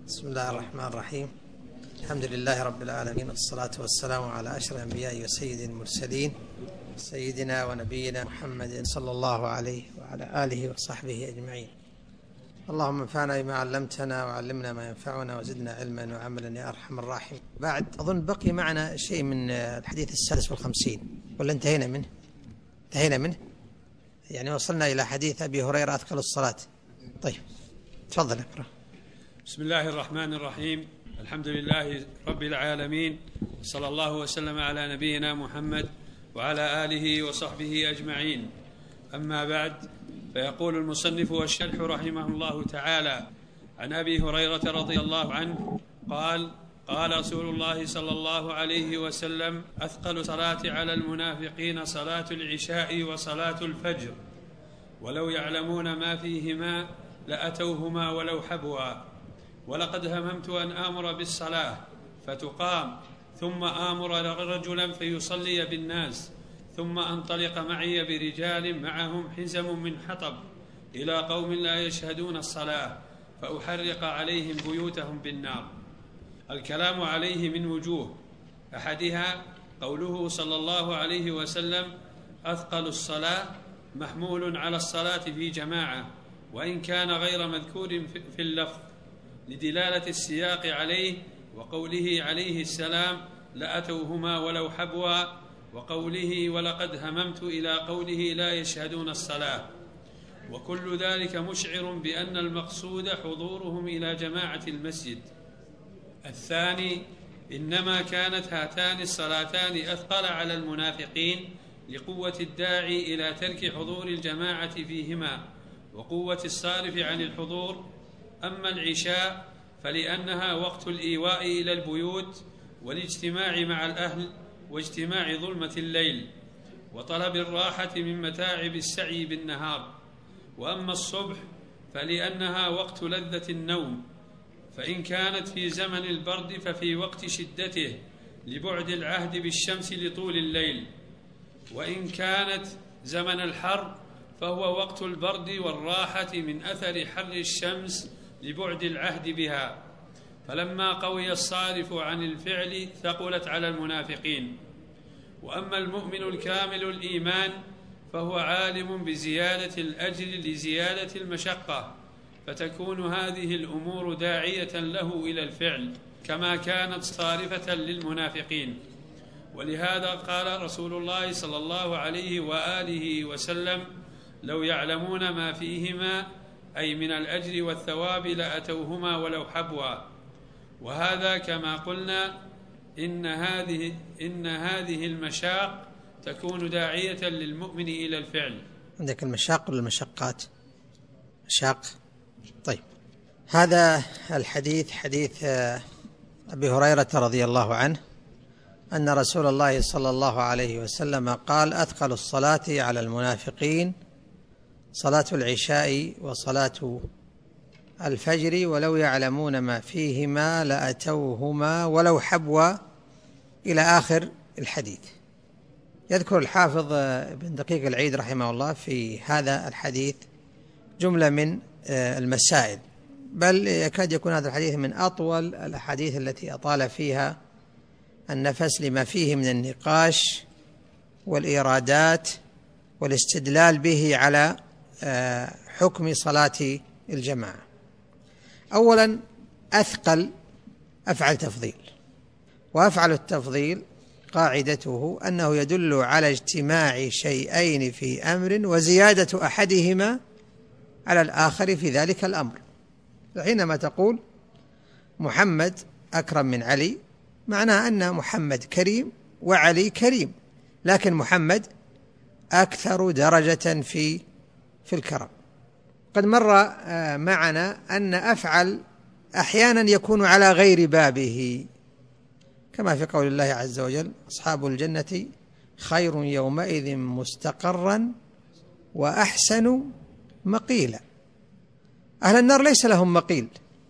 بسم الله الرحمن الرحيم. الحمد لله رب العالمين، والصلاة والسلام على أشرف الأنبياء وسيد المرسلين سيدنا ونبينا محمد صلى الله عليه وعلى آله وصحبه أجمعين. اللهم انفعنا بما علمتنا وعلمنا ما ينفعنا وزدنا علما وعملا يا أرحم الراحمين. بعد أظن بقي معنا شيء من الحديث 56 ولا انتهينا منه؟ يعني وصلنا إلى حديث أبي هريرة أثقل الصلاة. طيب تفضل اقرأ. بسم الله الرحمن الرحيم. الحمد لله رب العالمين، صلى الله وسلم على نبينا محمد وعلى آله وصحبه أجمعين. أما بعد، فيقول المصنف والشرح رحمه الله تعالى: عن أبي هريرة رضي الله عنه قال: قال رسول الله صلى الله عليه وسلم: أثقل الصلاة على المنافقين صلاة العشاء وصلاة الفجر، ولو يعلمون ما فيهما لأتوهما ولو حبوا. ولقد هممت أن آمر بالصلاة فتقام، ثم آمر رجلا فيصلي بالناس، ثم أنطلق معي برجال معهم حزم من حطب إلى قوم لا يشهدون الصلاة فأحرق عليهم بيوتهم بالنار. الكلام عليه من وجوه، أحدها قوله صلى الله عليه وسلم: أثقل الصلاة محمول على الصلاة في جماعة، وإن كان غير مذكور في اللفظ لدلالة السياق عليه، وقوله عليه السلام: لأتوهما ولو حبوا، وقوله ولقد هممت إلى قوله لا يشهدون الصلاة. وكل ذلك مشعر بأن المقصود حضورهم إلى جماعة المسجد. الثاني: إنما كانت هاتان الصلاتان أثقل على المنافقين لقوة الداعي إلى ترك حضور الجماعة فيهما وقوة الصارف عن الحضور. أما العشاء فلأنها وقت الإيواء إلى البيوت والاجتماع مع الأهل واجتماع ظلمة الليل وطلب الراحة من متاعب السعي بالنهار. وأما الصبح فلأنها وقت لذة النوم، فإن كانت في زمن البرد ففي وقت شدته لبعد العهد بالشمس لطول الليل، وإن كانت زمن الحر فهو وقت البرد والراحة من أثر حر الشمس لبعد العهد بها. فلما قوي الصارف عن الفعل ثقلت على المنافقين. وأما المؤمن الكامل الإيمان فهو عالم بزيادة الأجر لزيادة المشقة، فتكون هذه الأمور داعية له إلى الفعل كما كانت صارفة للمنافقين. ولهذا قال رسول الله صلى الله عليه وآله وسلم: لو يعلمون ما فيهما، أي من الأجر والثواب، لأتوهما ولو حبوا. وهذا كما قلنا إن هذه المشاق تكون داعية للمؤمن إلى الفعل. عندك المشاق ولا المشقات؟ مشاق. طيب، هذا الحديث حديث أبي هريرة رضي الله عنه أن رسول الله صلى الله عليه وسلم قال: أثقل الصلاة على المنافقين صلاة العشاء وصلاة الفجر، ولو يعلمون ما فيهما لأتوهما ولو حبوا، إلى آخر الحديث. يذكر الحافظ ابن دقيق العيد رحمه الله في هذا الحديث جملة من المسائل، بل يكاد يكون هذا الحديث من أطول الأحاديث التي أطال فيها النفس لما فيه من النقاش والإيرادات والاستدلال به على حكم صلاة الجماعة. أولا، أثقل أفعل تفضيل، وأفعل التفضيل قاعدته أنه يدل على اجتماع شيئين في أمر وزيادة أحدهما على الآخر في ذلك الأمر. حينما تقول محمد أكرم من علي، معناه أن محمد كريم وعلي كريم، لكن محمد أكثر درجة في الكرم. قد مر معنا أن أفعل أحيانا يكون على غير بابه، كما في قول الله عز وجل: أصحاب الجنة خير يومئذ مستقرا وأحسن مقيلا. أهل النار ليس لهم مقيل،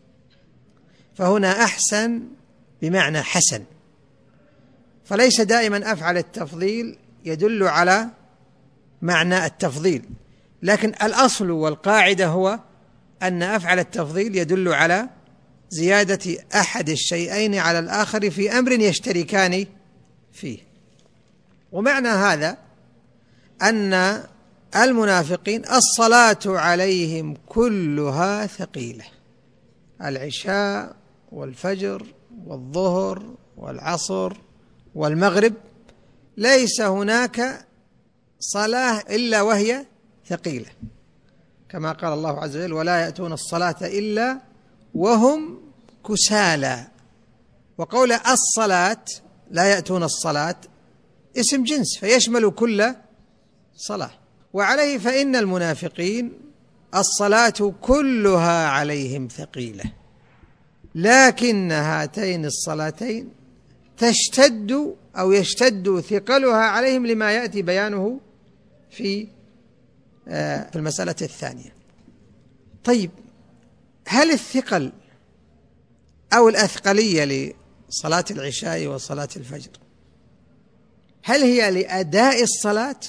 فهنا أحسن بمعنى حسن. فليس دائما أفعل التفضيل يدل على معنى التفضيل، لكن الأصل والقاعدة هو أن أفعل التفضيل يدل على زيادة أحد الشيئين على الآخر في أمر يشتركان فيه. ومعنى هذا أن المنافقين الصلاة عليهم كلها ثقيلة، العشاء والفجر والظهر والعصر والمغرب، ليس هناك صلاة إلا وهي ثقيلة، كما قال الله عز وجل: ولا يأتون الصلاة إلا وهم كسالى. وقول الصلاة لا يأتون الصلاة اسم جنس فيشمل كل صلاة. وعليه فإن المنافقين الصلاة كلها عليهم ثقيلة، لكن هاتين الصلاتين تشتد أو يشتد ثقلها عليهم لما يأتي بيانه في المسألة الثانية. طيب، هل الثقل أو الأثقلية لصلاة العشاء وصلاة الفجر هل هي لأداء الصلاة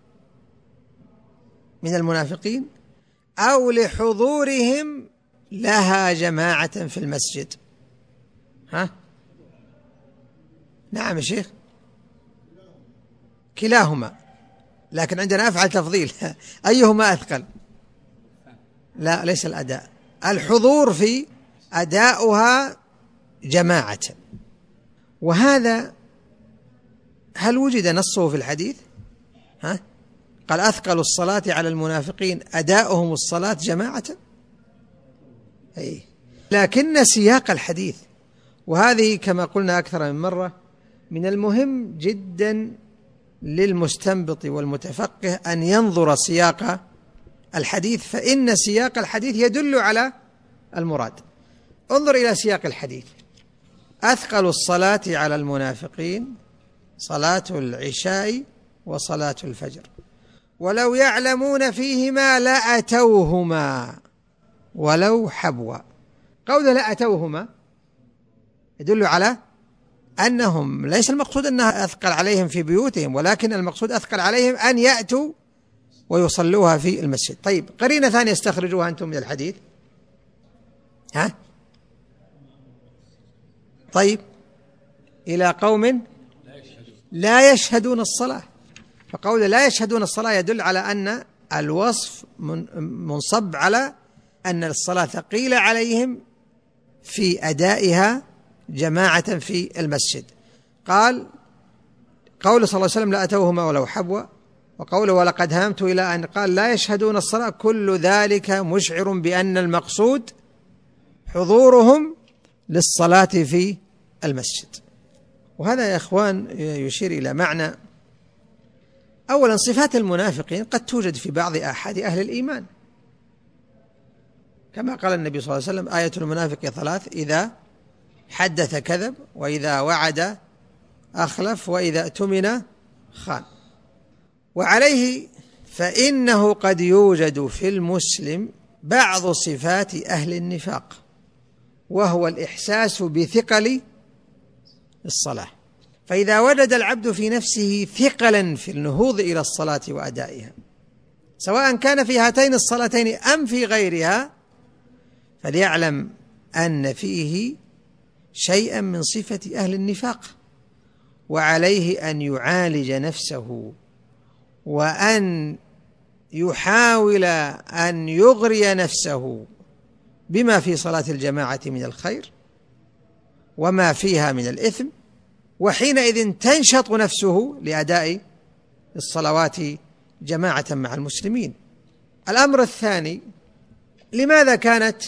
من المنافقين أو لحضورهم لها جماعة في المسجد؟ نعم يا شيخ، كلاهما، لكن عندنا أفعل تفضيل. أيهما أثقل؟ لا، ليس الأداء، الحضور في أداؤها جماعة. وهذا هل وجد نصه في الحديث؟ قال: أثقل الصلاة على المنافقين أداؤهم الصلاة جماعة. لكن سياق الحديث، وهذه كما قلنا أكثر من مرة من المهم جدا للمستنبط والمتفقه أن ينظر سياق الحديث، فإن سياق الحديث يدل على المراد. انظر إلى سياق الحديث: أثقل الصلاة على المنافقين صلاة العشاء وصلاة الفجر، ولو يعلمون فيهما لأتوهما ولو حبوا. قول لأتوهما يدل على أنهم ليس المقصود أنها أثقل عليهم في بيوتهم، ولكن المقصود أثقل عليهم أن يأتوا ويصلوها في المسجد. طيب، قرينة ثانية استخرجوها أنتم من الحديث. طيب، إلى قوم لا يشهدون الصلاة، فقول لا يشهدون الصلاة يدل على أن الوصف منصب على أن الصلاة ثقيلة عليهم في أدائها جماعة في المسجد. قال قول صلى الله عليه وسلم: لا أتوهما ولو حبوا، وقوله: ولقد هممت، إلى أن قال لا يشهدون الصلاة، كل ذلك مشعر بأن المقصود حضورهم للصلاة في المسجد. وهذا يا إخوان يشير إلى معنى: أولا، صفات المنافقين قد توجد في بعض آحاد أهل الإيمان، كما قال النبي صلى الله عليه وسلم: آية المنافق 3: إذا حدث كذب، وإذا وعد أخلف، وإذا اؤتمن خان. وعليه فإنه قد يوجد في المسلم بعض صفات أهل النفاق، وهو الإحساس بثقل الصلاة. فإذا وجد العبد في نفسه ثقلا في النهوض إلى الصلاة وأدائها، سواء كان في هاتين الصلاتين أم في غيرها، فليعلم أن فيه شيئا من صفة أهل النفاق، وعليه أن يعالج نفسه وأن يحاول أن يغري نفسه بما في صلاة الجماعة من الخير وما فيها من الإثم، وحينئذ تنشط نفسه لأداء الصلوات جماعة مع المسلمين. الأمر الثاني: لماذا كانت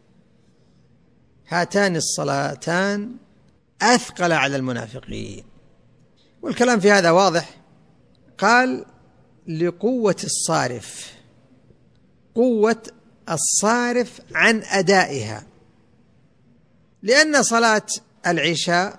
هاتان الصلاتان أثقل على المنافقين؟ والكلام في هذا واضح. قال: لقوة الصارف، قوة الصارف عن أدائها، لأن صلاة العشاء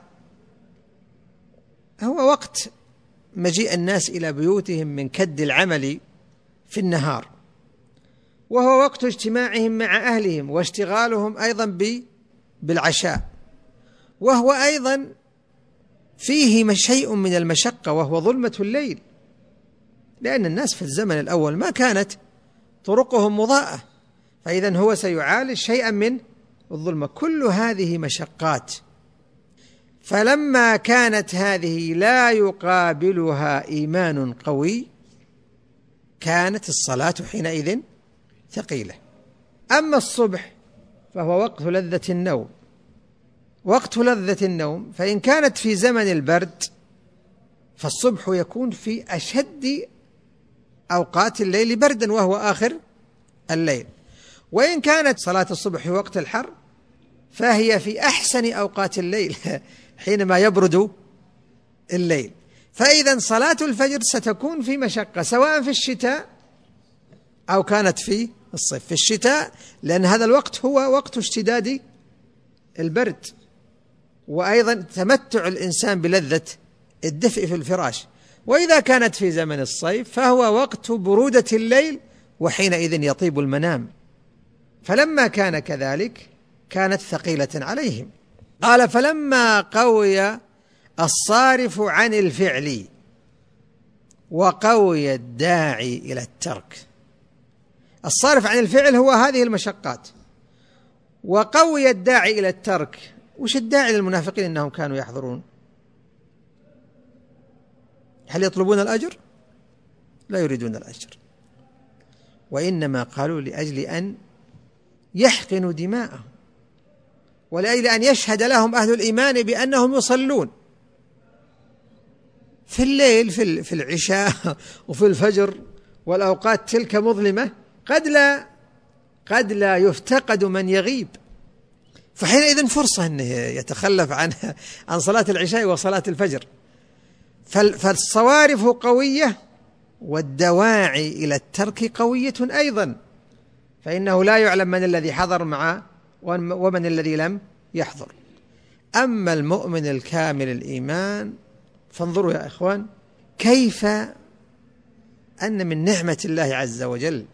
هو وقت مجيء الناس إلى بيوتهم من كد العمل في النهار، وهو وقت اجتماعهم مع أهلهم واشتغالهم أيضا بالعشاء، وهو أيضا فيه شيء من المشقة وهو ظلمة الليل، لأن الناس في الزمن الأول ما كانت طرقهم مضاءة، فإذا هو سيعالج شيئا من الظلمة، كل هذه مشقات. فلما كانت هذه لا يقابلها إيمان قوي كانت الصلاة حينئذ ثقيلة. أما الصبح فهو وقت لذة النوم، وقت لذة النوم، فإن كانت في زمن البرد فالصبح يكون في أشد أوقات الليل بردا وهو آخر الليل، وإن كانت صلاة الصبح في وقت الحر فهي في أحسن أوقات الليل حينما يبرد الليل. فإذا صلاة الفجر ستكون في مشقة سواء في الشتاء أو كانت في الصيف. في الشتاء لأن هذا الوقت هو وقت اشتداد البرد، وأيضا تمتع الإنسان بلذة الدفء في الفراش. وإذا كانت في زمن الصيف فهو وقت برودة الليل وحينئذ يطيب المنام. فلما كان كذلك كانت ثقيلة عليهم. قال فلما قوي الصارف عن الفعل وقوي الداعي إلى الترك. الصارف عن الفعل هو هذه المشقات، وقوي الداعي إلى الترك. وش الداعي للمنافقين؟ إنهم كانوا يحضرون. هل يطلبون الأجر؟ لا يريدون الأجر، وإنما قالوا لأجل أن يحقنوا دماءهم، ولأجل أن يشهد لهم أهل الإيمان بأنهم يصلون في الليل في العشاء وفي الفجر والأوقات تلك مظلمة، قد لا يفتقد من يغيب، فحينئذ فرصة أنه يتخلف عن صلاة العشاء وصلاة الفجر. فالصوارف قوية والدواعي إلى الترك قوية أيضا، فإنه لا يعلم من الذي حضر معه ومن الذي لم يحضر. أما المؤمن الكامل الإيمان فانظروا يا إخوان كيف أن من نعمة الله عز وجل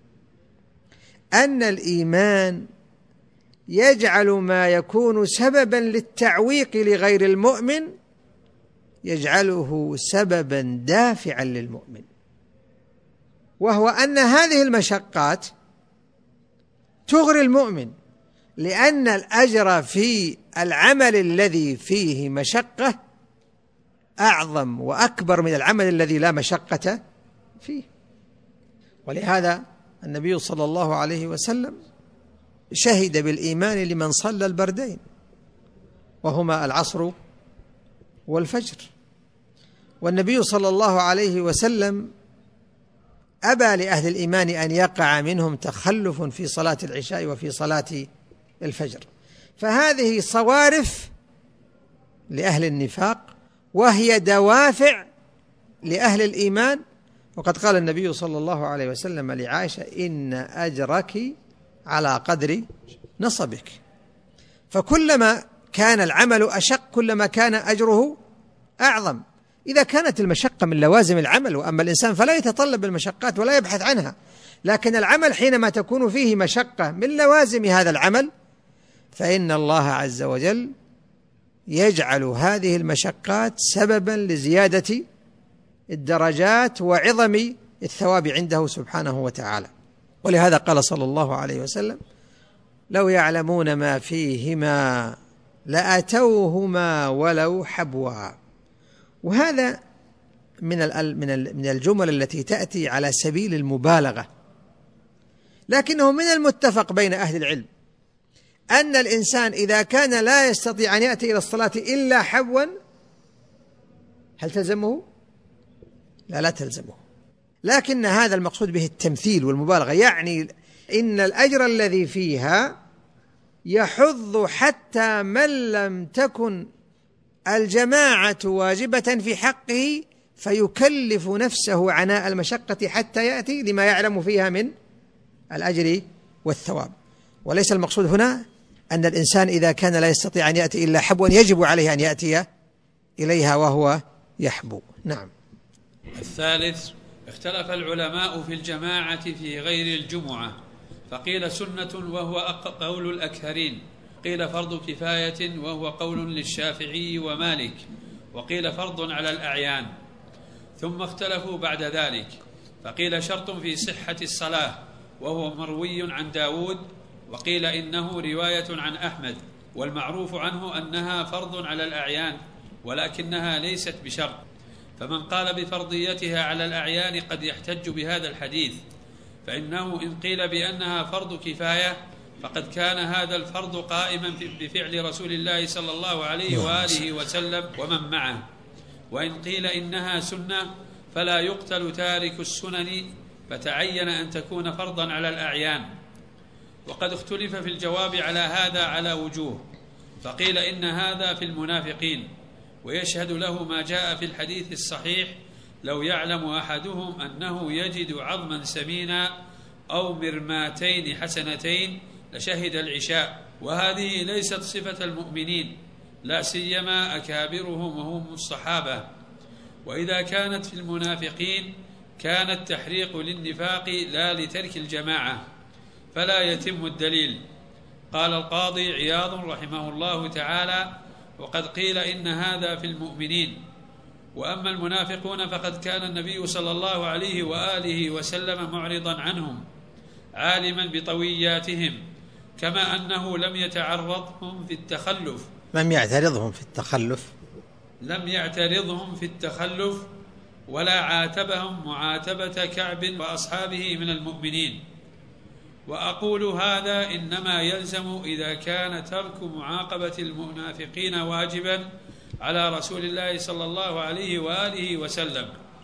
أن الإيمان يجعل ما يكون سببا للتعويق لغير المؤمن يجعله سببا دافعا للمؤمن، وهو أن هذه المشقات تغري المؤمن، لأن الأجر في العمل الذي فيه مشقة أعظم وأكبر من العمل الذي لا مشقة فيه. ولهذا النبي صلى الله عليه وسلم شهد بالإيمان لمن صلى البردين وهما العصر والفجر. والنبي صلى الله عليه وسلم أبى لأهل الإيمان أن يقع منهم تخلف في صلاة العشاء وفي صلاة الفجر. فهذه صوارف لأهل النفاق وهي دوافع لأهل الإيمان. وقد قال النبي صلى الله عليه وسلم لعائشة إن أجرك على قدر نصبك. فكلما كان العمل أشق كلما كان أجره أعظم. إذا كانت المشقة من لوازم العمل، وأما الإنسان فلا يتطلب المشقات ولا يبحث عنها، لكن العمل حينما تكون فيه مشقة من لوازم هذا العمل فإن الله عز وجل يجعل هذه المشقات سببا لزيادة الدرجات وعظم الثواب عنده سبحانه وتعالى. ولهذا قال صلى الله عليه وسلم لو يعلمون ما فيهما لأتوهما ولو حبوا. وهذا من الجمل التي تأتي على سبيل المبالغة، لكنه من المتفق بين أهل العلم أن الإنسان إذا كان لا يستطيع أن يأتي إلى الصلاة إلا حبوا هل تلزمه؟ لا تلزمه، لكن هذا المقصود به التمثيل والمبالغة، يعني إن الأجر الذي فيها يحض حتى من لم تكن الجماعة واجبة في حقه فيكلف نفسه عناء المشقة حتى يأتي لما يعلم فيها من الأجر والثواب. وليس المقصود هنا أن الإنسان إذا كان لا يستطيع أن يأتي إلا حبوا يجب عليه أن يأتي إليها وهو يحبو. نعم. الثالث اختلف العلماء في الجماعة في غير الجمعة، فقيل سنة وهو قول الأكثرين، قيل فرض كفاية وهو قول للشافعي ومالك، وقيل فرض على الأعيان. ثم اختلفوا بعد ذلك، فقيل شرط في صحة الصلاة وهو مروي عن داود، وقيل إنه رواية عن أحمد، والمعروف عنه أنها فرض على الأعيان ولكنها ليست بشرط، فمن قال بفرضيتها على الأعيان قد يحتج بهذا الحديث، فإنه إن قيل بأنها فرض كفاية فقد كان هذا الفرض قائما بفعل رسول الله صلى الله عليه وآله وسلم ومن معه، وإن قيل إنها سنة فلا يقتل تارك السنن، فتعين أن تكون فرضا على الأعيان. وقد اختلف في الجواب على هذا على وجوه، فقيل إن هذا في المنافقين، ويشهد له ما جاء في الحديث الصحيح: لو يعلم أحدهم أنه يجد عظما سمينا أو مرماتين حسنتين لشهد العشاء. وهذه ليست صفة المؤمنين، لا سيما أكابرهم وهم الصحابة. وإذا كانت في المنافقين كان التحريق للنفاق لا لترك الجماعة، فلا يتم الدليل. قال القاضي عياض رحمه الله تعالى: وقد قيل إن هذا في المؤمنين. وأما المنافقون فقد كان النبي صلى الله عليه وآله وسلم معرضا عنهم عالما بطوياتهم، كما أنه لم يعترضهم في التخلف ولا عاتبهم معاتبة كعب وأصحابه من المؤمنين. وأقول هذا إنما يلزم إذا كان ترك معاقبة المنافقين واجبا على رسول الله صلى الله عليه وآله وسلم،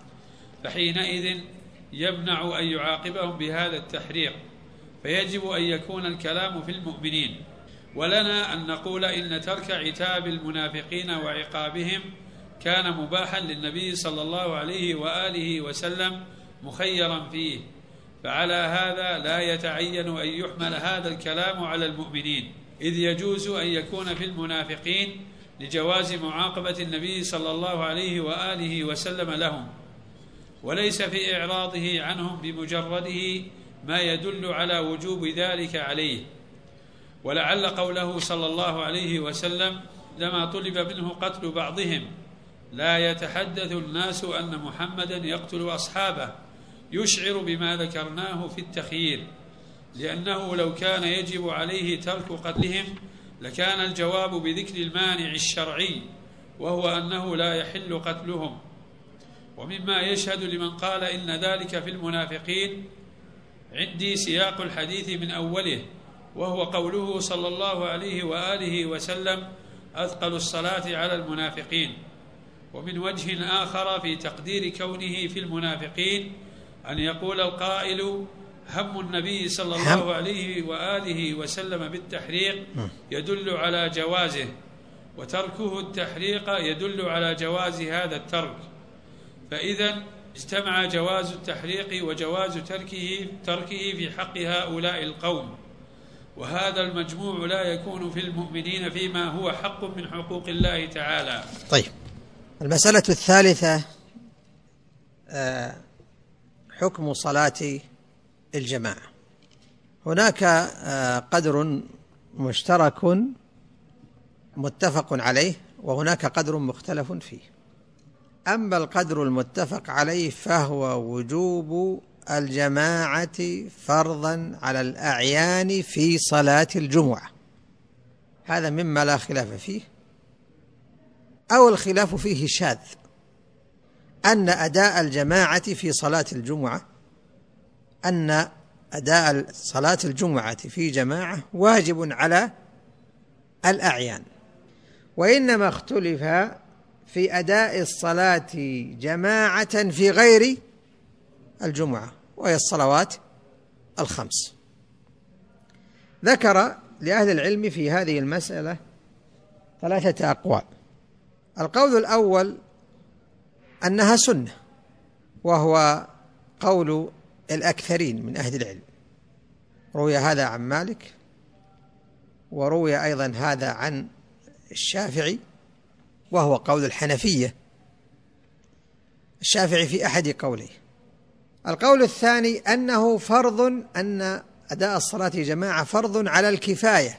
فحينئذ يمنع أن يعاقبهم بهذا التحريق، فيجب أن يكون الكلام في المؤمنين. ولنا أن نقول إن ترك عتاب المنافقين وعقابهم كان مباحا للنبي صلى الله عليه وآله وسلم مخيرا فيه، فعلى هذا لا يتعين أن يحمل هذا الكلام على المؤمنين، إذ يجوز أن يكون في المنافقين لجواز معاقبة النبي صلى الله عليه وآله وسلم لهم، وليس في إعراضه عنهم بمجرده ما يدل على وجوب ذلك عليه. ولعل قوله صلى الله عليه وسلم: لما طلب منه قتل بعضهم لا يتحدث الناس أن محمدا يقتل أصحابه، يشعر بما ذكرناه في التخيير، لأنه لو كان يجب عليه ترك قتلهم لكان الجواب بذكر المانع الشرعي، وهو أنه لا يحل قتلهم. ومما يشهد لمن قال إن ذلك في المنافقين عندي سياق الحديث من أوله، وهو قوله صلى الله عليه وآله وسلم: أثقل الصلاة على المنافقين. ومن وجه آخر في تقدير كونه في المنافقين أن يقول القائل: هم النبي صلى الله عليه وآله وسلم بالتحريق يدل على جوازه، وتركه التحريق يدل على جواز هذا الترك، فإذا اجتمع جواز التحريق وجواز تركه في حق هؤلاء القوم، وهذا المجموع لا يكون في المؤمنين فيما هو حق من حقوق الله تعالى. طيب، المسألة الثالثة حكم صلاة الجماعة. هناك قدر مشترك متفق عليه، وهناك قدر مختلف فيه. أما القدر المتفق عليه فهو وجوب الجماعة فرضا على الأعيان في صلاة الجمعة، هذا مما لا خلاف فيه، أو الخلاف فيه شاذ، أن أداء الجماعة في صلاة الجمعة صلاة الجمعة في جماعة واجب على الأعيان، وإنما اختلف في أداء الصلاة جماعة في غير الجمعة، وهي الصلوات الخمس. ذكر لأهل العلم في هذه المسألة 3 أقوال. القول الأول أنها سنة، وهو قول الأكثرين من أهل العلم، روي هذا عن مالك، وروي أيضا هذا عن الشافعي، وهو قول الحنفية. الشافعي في أحد قوليه. القول الثاني أنه فرض، أن أداء الصلاة جماعة فرض على الكفاية،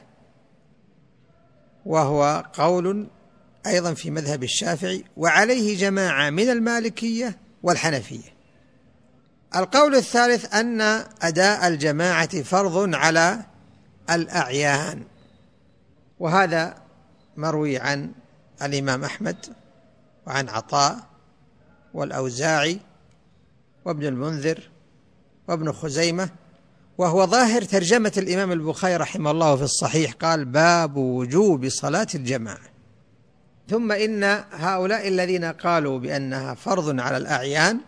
وهو قول أيضا في مذهب الشافعي، وعليه جماعة من المالكية والحنفية. القول الثالث أن أداء الجماعة فرض على الأعيان. وهذا مروي عن الإمام أحمد وعن عطاء والأوزاعي وابن المنذر وابن خزيمة، وهو ظاهر ترجمة الإمام البخاري رحمه الله في الصحيح، قال: باب وجوب صلاة الجماعة. ثم إن هؤلاء الذين قالوا بأنها فرض على الأعيان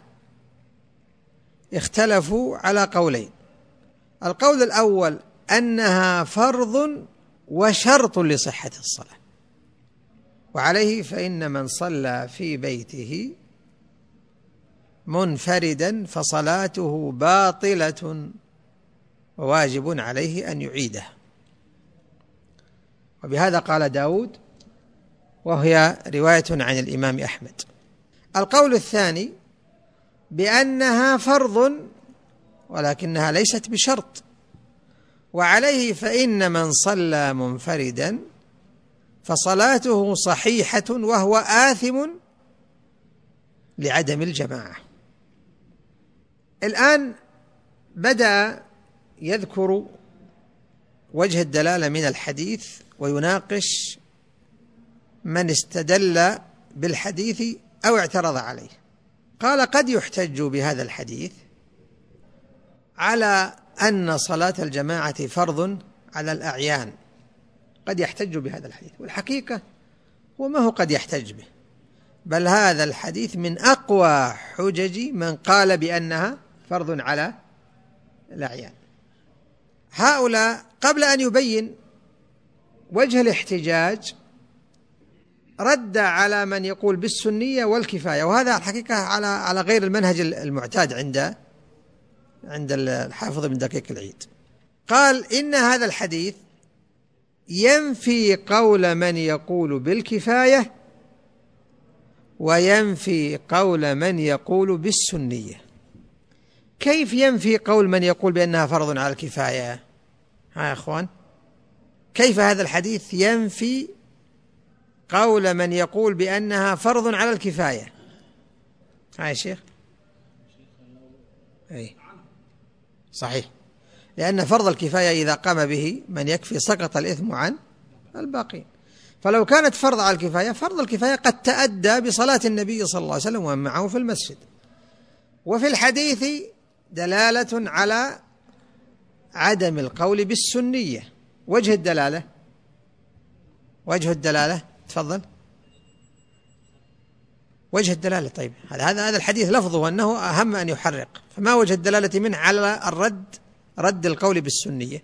اختلفوا على قولين. القول الأول أنها فرض وشرط لصحة الصلاة، وعليه فإن من صلى في بيته منفردا فصلاته باطلة وواجب عليه أن يعيدها. وبهذا قال داود، وهي رواية عن الإمام أحمد. القول الثاني بأنها فرض ولكنها ليست بشرط، وعليه فإن من صلى منفردا فصلاته صحيحة وهو آثم لعدم الجماعة. الآن بدأ يذكر وجه الدلالة من الحديث ويناقش من استدل بالحديث أو اعترض عليه. قال: قد يحتج بهذا الحديث على أن صلاة الجماعة فرض على الأعيان، قد يحتج بهذا الحديث، والحقيقة هو ما هو قد يحتج به، بل هذا الحديث من أقوى حجج من قال بأنها فرض على الأعيان. هؤلاء قبل أن يبين وجه الاحتجاج رد على من يقول بالسنية والكفاية، وهذا الحقيقة على غير المنهج المعتاد عند الحافظ بن دقيق العيد. قال: إن هذا الحديث ينفي قول من يقول بالكفاية وينفي قول من يقول بالسنية. كيف ينفي قول من يقول بأنها فرض على الكفاية؟ يا أخوان، كيف هذا الحديث ينفي قول من يقول بأنها فرض على الكفاية؟ يا شيخ، أي صحيح، لأن فرض الكفاية إذا قام به من يكفي سقط الإثم عن الباقين. فلو كانت فرض على الكفاية، فرض الكفاية قد تأدى بصلاة النبي صلى الله عليه وسلم ومن معه في المسجد. وفي الحديث دلالة على عدم القول بالسنية. وجه الدلالة تفضل. وجه الدلالة، طيب هذا الحديث لفظه أنه أهم أن يحرق، فما وجه الدلالة منه على رد القول بالسنية؟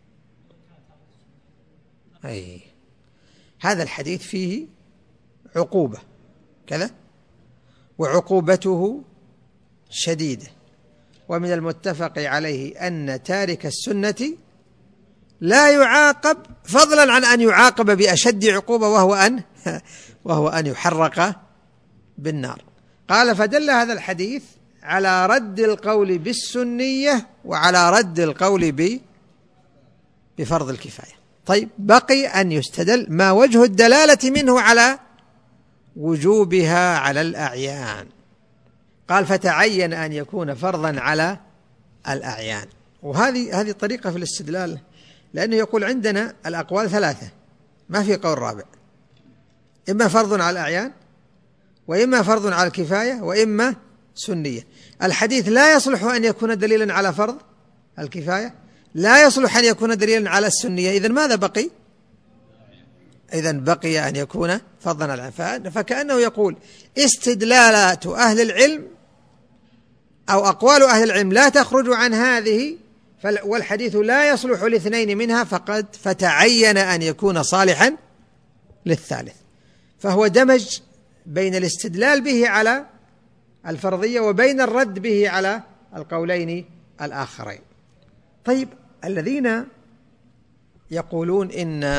أي هذا الحديث فيه عقوبة كذا، وعقوبته شديدة، ومن المتفق عليه أن تارك السنة لا يعاقب فضلا عن أن يعاقب بأشد عقوبة، وهو أن يحرق بالنار. قال: فدل هذا الحديث على رد القول بالسنية وعلى رد القول بفرض الكفاية. طيب، بقي أن يستدل ما وجه الدلالة منه على وجوبها على الأعيان. قال: فتعين أن يكون فرضا على الأعيان. وهذه طريقة في الاستدلال، لأنه يقول عندنا الأقوال ثلاثة، ما في قول رابع، إما فرض على الأعيان، وإما فرض على الكفاية، وإما سنية. الحديث لا يصلح أن يكون دليلا على فرض الكفاية، لا يصلح أن يكون دليلا على السنية. إذن ماذا بقي؟ إذن بقي أن يكون فرضا على الأعيان. فكأنه يقول استدلالات أهل العلم أو أقوال أهل العلم لا تخرج عن هذه، والحديث لا يصلح لاثنين منها، فتعين أن يكون صالحا للثالث. فهو دمج بين الاستدلال به على الفرضية وبين الرد به على القولين الآخرين. طيب، الذين يقولون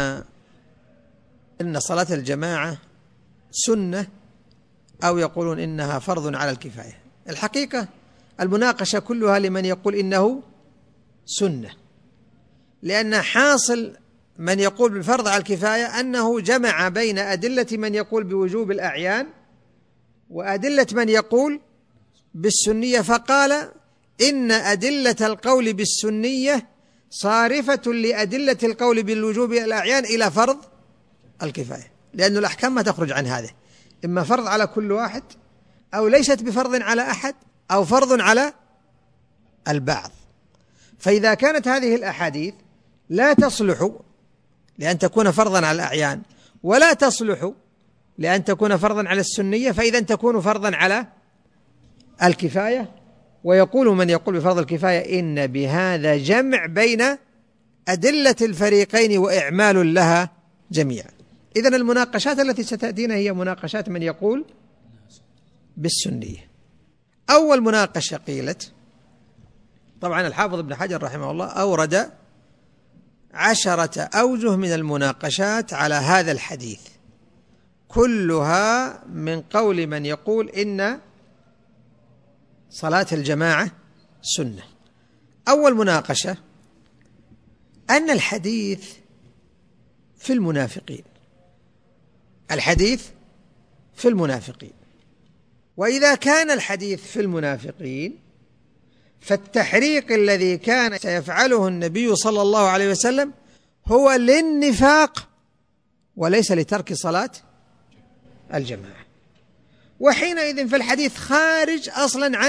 إن صلاة الجماعة سنة أو يقولون إنها فرض على الكفاية، الحقيقة المناقشة كلها لمن يقول إنه سنة، لأن حاصل من يقول بالفرض على الكفاية أنه جمع بين أدلة من يقول بوجوب الأعيان وأدلة من يقول بالسنية، فقال إن أدلة القول بالسنية صارفة لأدلة القول بالوجوب الأعيان إلى فرض الكفاية، لأن الأحكام ما تخرج عن هذا، إما فرض على كل واحد، أو ليست بفرض على أحد، أو فرض على البعض. فإذا كانت هذه الأحاديث لا تصلح لأن تكون فرضا على الأعيان، ولا تصلح لأن تكون فرضا على السنية، فإذا تكون فرضا على الكفاية. ويقول من يقول بفرض الكفاية إن بهذا جمع بين أدلة الفريقين وإعمال لها جميعا. إذن المناقشات التي ستأتينا هي مناقشات من يقول بالسنية. أول مناقشة قيلت، طبعا الحافظ ابن حجر رحمه الله أورد 10 أوجه من المناقشات على هذا الحديث، كلها من قول من يقول إن صلاة الجماعة سنة. أول مناقشة أن الحديث في المنافقين، الحديث في المنافقين، وإذا كان الحديث في المنافقين فالتحريق الذي كان سيفعله النبي صلى الله عليه وسلم هو للنفاق وليس لترك صلاة الجماعة، وحينئذ فالحديث خارج أصلا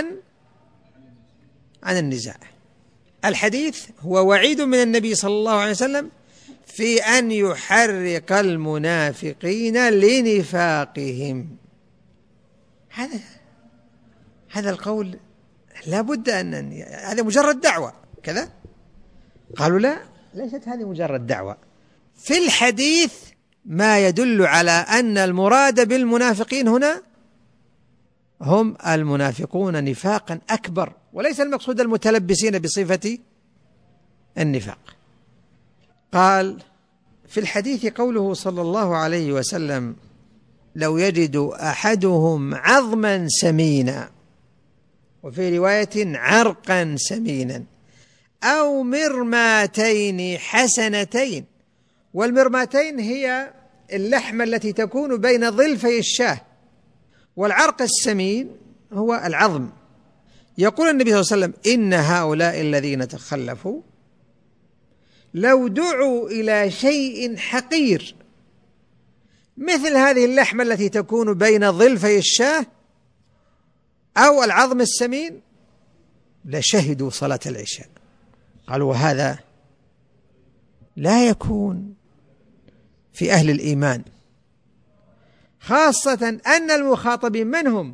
عن النزاع. الحديث هو وعيد من النبي صلى الله عليه وسلم في أن يحرق المنافقين لنفاقهم. هذا القول لا بد أن هذا مجرد دعوة كذا. قالوا لا، ليست هذه مجرد دعوة. في الحديث ما يدل على أن المراد بالمنافقين هنا هم المنافقون نفاقا أكبر، وليس المقصود المتلبسين بصفة النفاق. قال في الحديث قوله صلى الله عليه وسلم لو يجد أحدهم عظما سمينا، وفي رواية عرقا سمينا، أو مرماتين حسنتين. والمرماتين هي اللحمة التي تكون بين ظلفي الشاة، والعرق السمين هو العظم. يقول النبي صلى الله عليه وسلم إن هؤلاء الذين تخلفوا لو دعوا إلى شيء حقير مثل هذه اللحمة التي تكون بين ظلفي الشاة أو العظم السمين لشهدوا صلاة العشاء. قالوا وهذا لا يكون في أهل الإيمان، خاصة أن المخاطبين منهم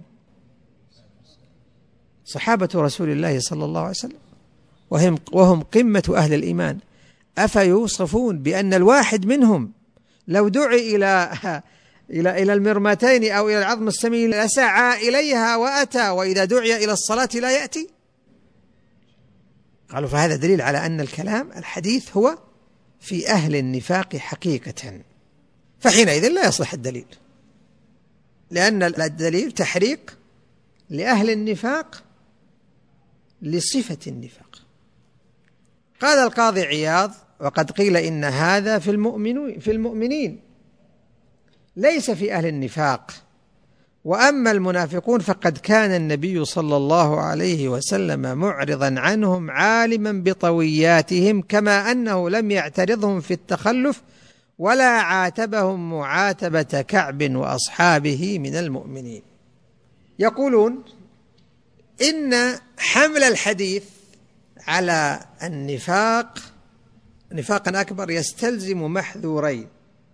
صحابة رسول الله صلى الله عليه وسلم وهم قمة أهل الإيمان، أفيوصفون بأن الواحد منهم لو دعي إلى المرمتين أو إلى العظم السمين لسعى إليها وأتى، وإذا دعي إلى الصلاة لا يأتي؟ قالوا فهذا دليل على أن الكلام الحديث هو في أهل النفاق حقيقة، فحينئذ لا يصلح الدليل، لأن الدليل تحريق لأهل النفاق لصفة النفاق. قال القاضي عياض وقد قيل إن هذا في المؤمنين ليس في أهل النفاق، وأما المنافقون فقد كان النبي صلى الله عليه وسلم معرضا عنهم عالما بطوياتهم، كما أنه لم يعترضهم في التخلف ولا عاتبهم معاتبة كعب وأصحابه من المؤمنين. يقولون إن حمل الحديث على النفاق نفاقا أكبر يستلزم محذورين،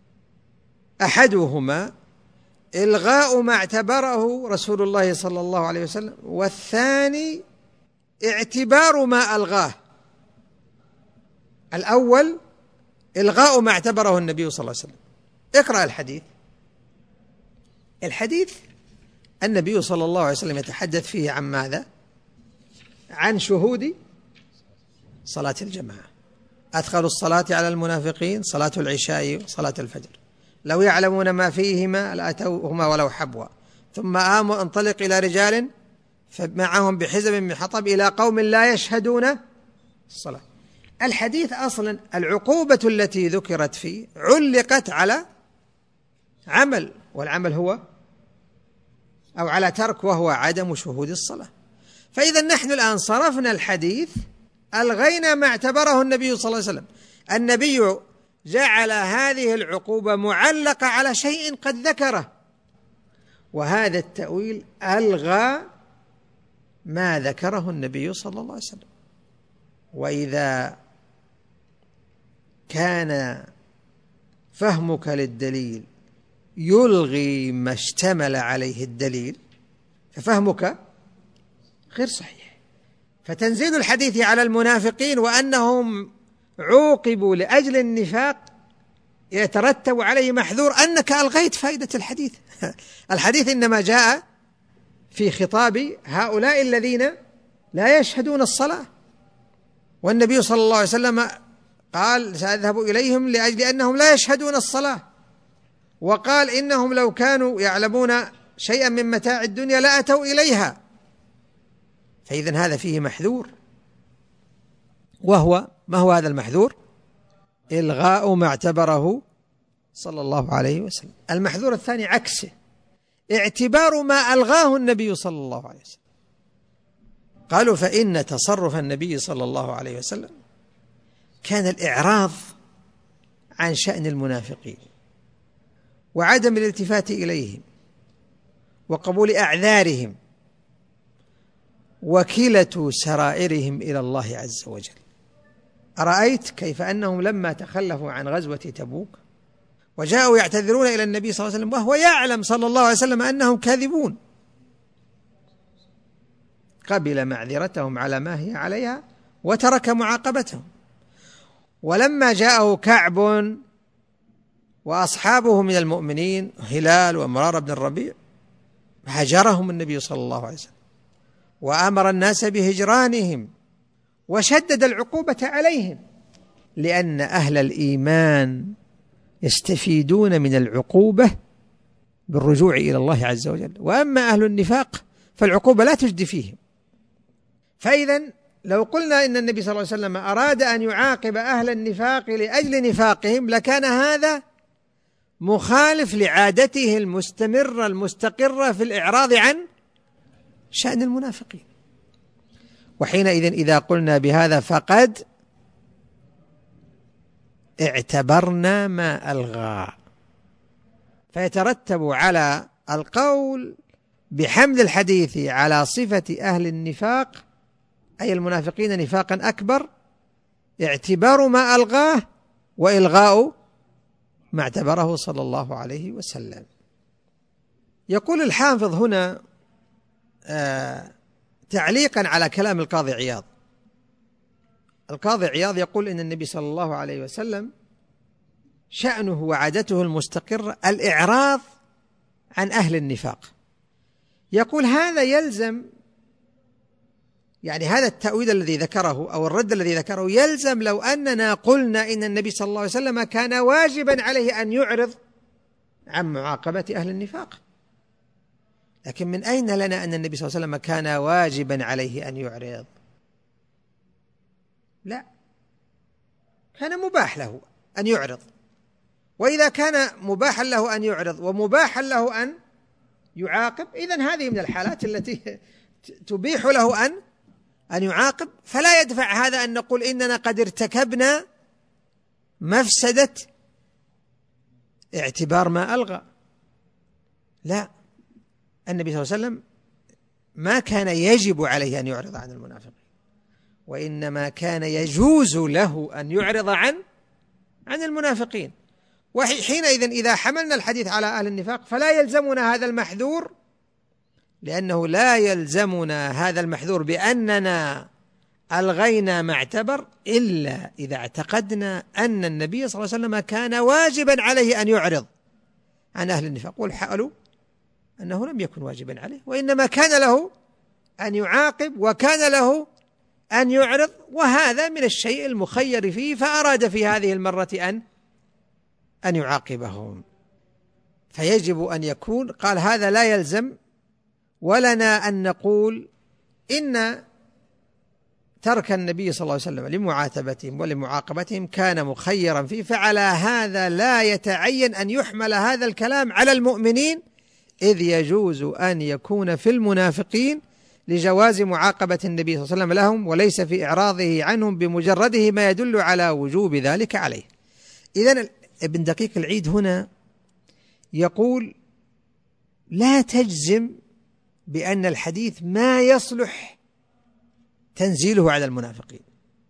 أحدهما إلغاء ما اعتبره رسول الله صلى الله عليه وسلم، والثاني اعتبار ما ألغاه. الأول إلغاء ما اعتبره النبي صلى الله عليه وسلم. اقرأ الحديث النبي صلى الله عليه وسلم يتحدث فيه عن ماذا؟ عن شهود صلاة الجماعة. أدخل الصلاة على المنافقين صلاة العشاء وصلاة الفجر، لو يعلمون ما فيهما لأتوهما ولو حبوا، ثم انطلق إلى رجال فمعهم بحزب من حطب إلى قوم لا يشهدون الصلاة. الحديث أصلا العقوبة التي ذكرت فيه علقت على عمل، والعمل هو أو على ترك، وهو عدم شهود الصلاة. فإذا نحن الآن صرفنا الحديث ألغينا ما اعتبره النبي صلى الله عليه وسلم. النبي جعل هذه العقوبة معلقة على شيء قد ذكره، وهذا التأويل ألغى ما ذكره النبي صلى الله عليه وسلم. وإذا كان فهمك للدليل يلغي ما اشتمل عليه الدليل ففهمك غير صحيح. فتنزيل الحديث على المنافقين وأنهم عوقبوا لأجل النفاق يترتب عليه محذور أنك ألغيت فائدة الحديث. الحديث إنما جاء في خطاب هؤلاء الذين لا يشهدون الصلاة، والنبي صلى الله عليه وسلم قال سأذهب إليهم لأجل أنهم لا يشهدون الصلاة، وقال إنهم لو كانوا يعلمون شيئا من متاع الدنيا لأتوا إليها. فإذن هذا فيه محذور، وهو ما هو هذا المحذور؟ إلغاء ما اعتبره صلى الله عليه وسلم. المحذور الثاني عكسه، اعتبار ما ألغاه النبي صلى الله عليه وسلم. قالوا فإن تصرف النبي صلى الله عليه وسلم كان الإعراض عن شأن المنافقين وعدم الالتفات إليهم وقبول أعذارهم وكلة سرائرهم إلى الله عز وجل. أرأيت كيف أنهم لما تخلفوا عن غزوة تبوك وجاءوا يعتذرون إلى النبي صلى الله عليه وسلم وهو يعلم صلى الله عليه وسلم أنهم كاذبون، قبل معذرتهم على ما هي عليها وترك معاقبتهم. ولما جاءه كعب وأصحابه من المؤمنين هلال ومرار بن الربيع هجرهم النبي صلى الله عليه وسلم وأمر الناس بهجرانهم وشدد العقوبة عليهم، لأن أهل الإيمان يستفيدون من العقوبة بالرجوع إلى الله عز وجل، وأما أهل النفاق فالعقوبة لا تجدي فيهم. فإذا لو قلنا إن النبي صلى الله عليه وسلم أراد أن يعاقب أهل النفاق لأجل نفاقهم لكان هذا مخالف لعادته المستمرة المستقرة في الإعراض عن شأن المنافقين. وحينئذ إذا قلنا بهذا فقد اعتبرنا ما ألغى، فيترتب على القول بحمل الحديث على صفة أهل النفاق أي المنافقين نفاقا أكبر اعتبار ما ألغاه وإلغاء ما اعتبره صلى الله عليه وسلم. يقول الحافظ هنا تعليقا على كلام القاضي عياض. القاضي عياض يقول إن النبي صلى الله عليه وسلم شأنه وعادته المستقرة الإعراض عن أهل النفاق. يقول هذا يلزم، يعني هذا التأويل الذي ذكره أو الرد الذي ذكره يلزم لو أننا قلنا إن النبي صلى الله عليه وسلم كان واجبا عليه أن يعرض عن معاقبة أهل النفاق. لكن من أين لنا أن النبي صلى الله عليه وسلم كان واجبا عليه أن يعرض؟ لا، كان مباح له أن يعرض. وإذا كان مباحا له أن يعرض ومباحا له أن يعاقب، إذن هذه من الحالات التي تبيح له أن يعاقب. فلا يدفع هذا أن نقول إننا قد ارتكبنا مفسدة اعتبار ما ألغى. لا، النبي صلى الله عليه وسلم ما كان يجب عليه أن يعرض عن المنافقين، وإنما كان يجوز له أن يعرض عن المنافقين. وحينئذ إذا حملنا الحديث على أهل النفاق فلا يلزمنا هذا المحذور، لأنه لا يلزمنا هذا المحذور بأننا ألغينا ما اعتبر إلا إذا اعتقدنا أن النبي صلى الله عليه وسلم كان واجبا عليه أن يعرض عن أهل النفاق، والحال أنه لم يكن واجبا عليه، وإنما كان له أن يعاقب وكان له أن يعرض، وهذا من الشيء المخير فيه، فأراد في هذه المرة أن يعاقبهم. فيجب أن يكون قال هذا لا يلزم، ولنا أن نقول إن ترك النبي صلى الله عليه وسلم لمعاتبتهم ولمعاقبتهم كان مخيرا فيه، فعلى هذا لا يتعين أن يحمل هذا الكلام على المؤمنين، إذ يجوز أن يكون في المنافقين لجواز معاقبة النبي صلى الله عليه وسلم لهم، وليس في إعراضه عنهم بمجرده ما يدل على وجوب ذلك عليه. إذن ابن دقيق العيد هنا يقول لا تجزم بأن الحديث ما يصلح تنزيله على المنافقين.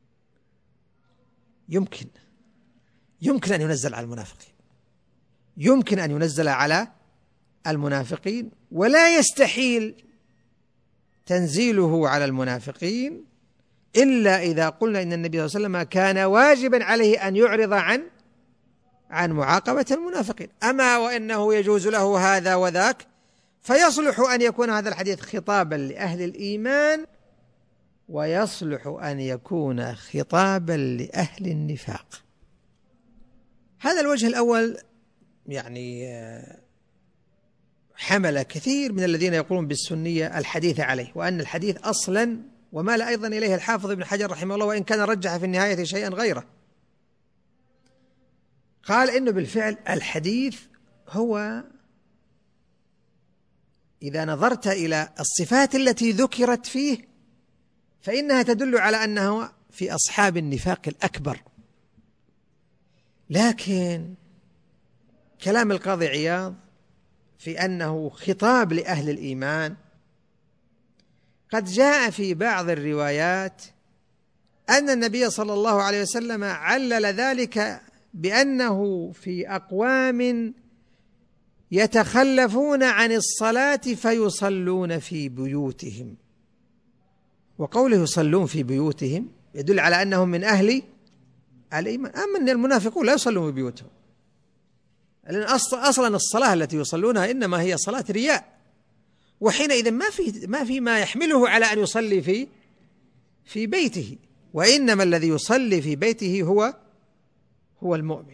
يمكن أن ينزل على المنافقين، يمكن أن ينزل على المنافقين، ولا يستحيل تنزيله على المنافقين إلا إذا قلنا إن النبي صلى الله عليه وسلم كان واجبا عليه أن يعرض عن معاقبة المنافقين. أما وإنه يجوز له هذا وذاك، فيصلح أن يكون هذا الحديث خطابا لأهل الإيمان، ويصلح أن يكون خطابا لأهل النفاق. هذا الوجه الأول يعني حمل كثير من الذين يقولون بالسنية الحديث عليه، وأن الحديث أصلا، ومال أيضا إليه الحافظ ابن حجر رحمه الله، وإن كان رجح في النهاية شيئا غيره، قال إنه بالفعل الحديث هو إذا نظرت إلى الصفات التي ذكرت فيه فإنها تدل على أنه في أصحاب النفاق الأكبر. لكن كلام القاضي عياض في أنه خطاب لأهل الإيمان قد جاء في بعض الروايات أن النبي صلى الله عليه وسلم علل ذلك بأنه في أقوام يتخلفون عن الصلاة فيصلون في بيوتهم، وقوله يصلون في بيوتهم يدل على أنهم من أهل الإيمان. أما المنافقون لا يصلون في بيوتهم، لأن أصلا الصلاة التي يصلونها إنما هي صلاة رياء، وحينئذ ما في ما يحمله على أن يصلي في بيته، وإنما الذي يصلي في بيته هو المؤمن.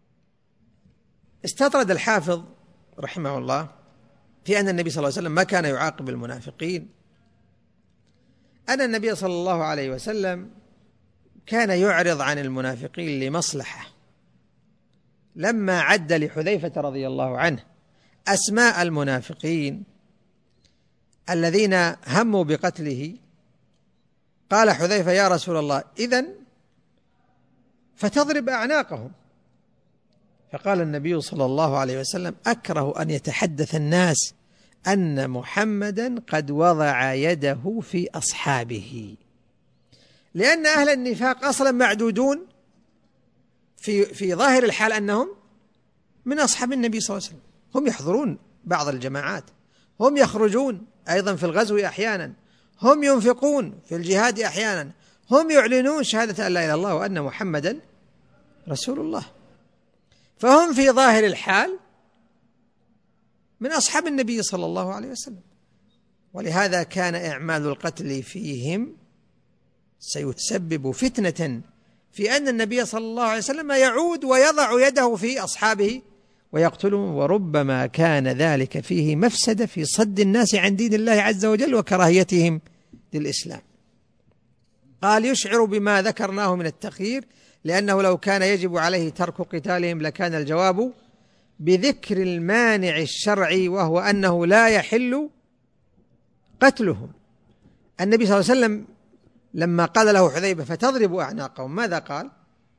استطرد الحافظ رحمه الله في أن النبي صلى الله عليه وسلم ما كان يعاقب المنافقين، أن النبي صلى الله عليه وسلم كان يعرض عن المنافقين لمصلحة. لما عد لحذيفة رضي الله عنه أسماء المنافقين الذين هموا بقتله، قال حذيفة: يا رسول الله، إذن فتضرب أعناقهم. فقال النبي صلى الله عليه وسلم: أكره أن يتحدث الناس أن محمدا قد وضع يده في أصحابه، لأن أهل النفاق أصلا معدودون في ظاهر الحال أنهم من أصحاب النبي صلى الله عليه وسلم، هم يحضرون بعض الجماعات، هم يخرجون أيضا في الغزو أحيانا، هم ينفقون في الجهاد أحيانا، هم يعلنون شهادة أن لا إله إلا الله وأن محمدا رسول الله، فهم في ظاهر الحال من أصحاب النبي صلى الله عليه وسلم. ولهذا كان إعمال القتل فيهم سيسبب فتنة في أن النبي صلى الله عليه وسلم يعود ويضع يده في أصحابه ويقتلهم، وربما كان ذلك فيه مفسدة في صد الناس عن دين الله عز وجل وكراهيتهم للإسلام. قال: يشعر بما ذكرناه من التخيير، لأنه لو كان يجب عليه ترك قتالهم لكان الجواب بذكر المانع الشرعي، وهو أنه لا يحل قتلهم. النبي صلى الله عليه وسلم لما قال له حذيفة: فتضرب أعناقهم، ماذا قال؟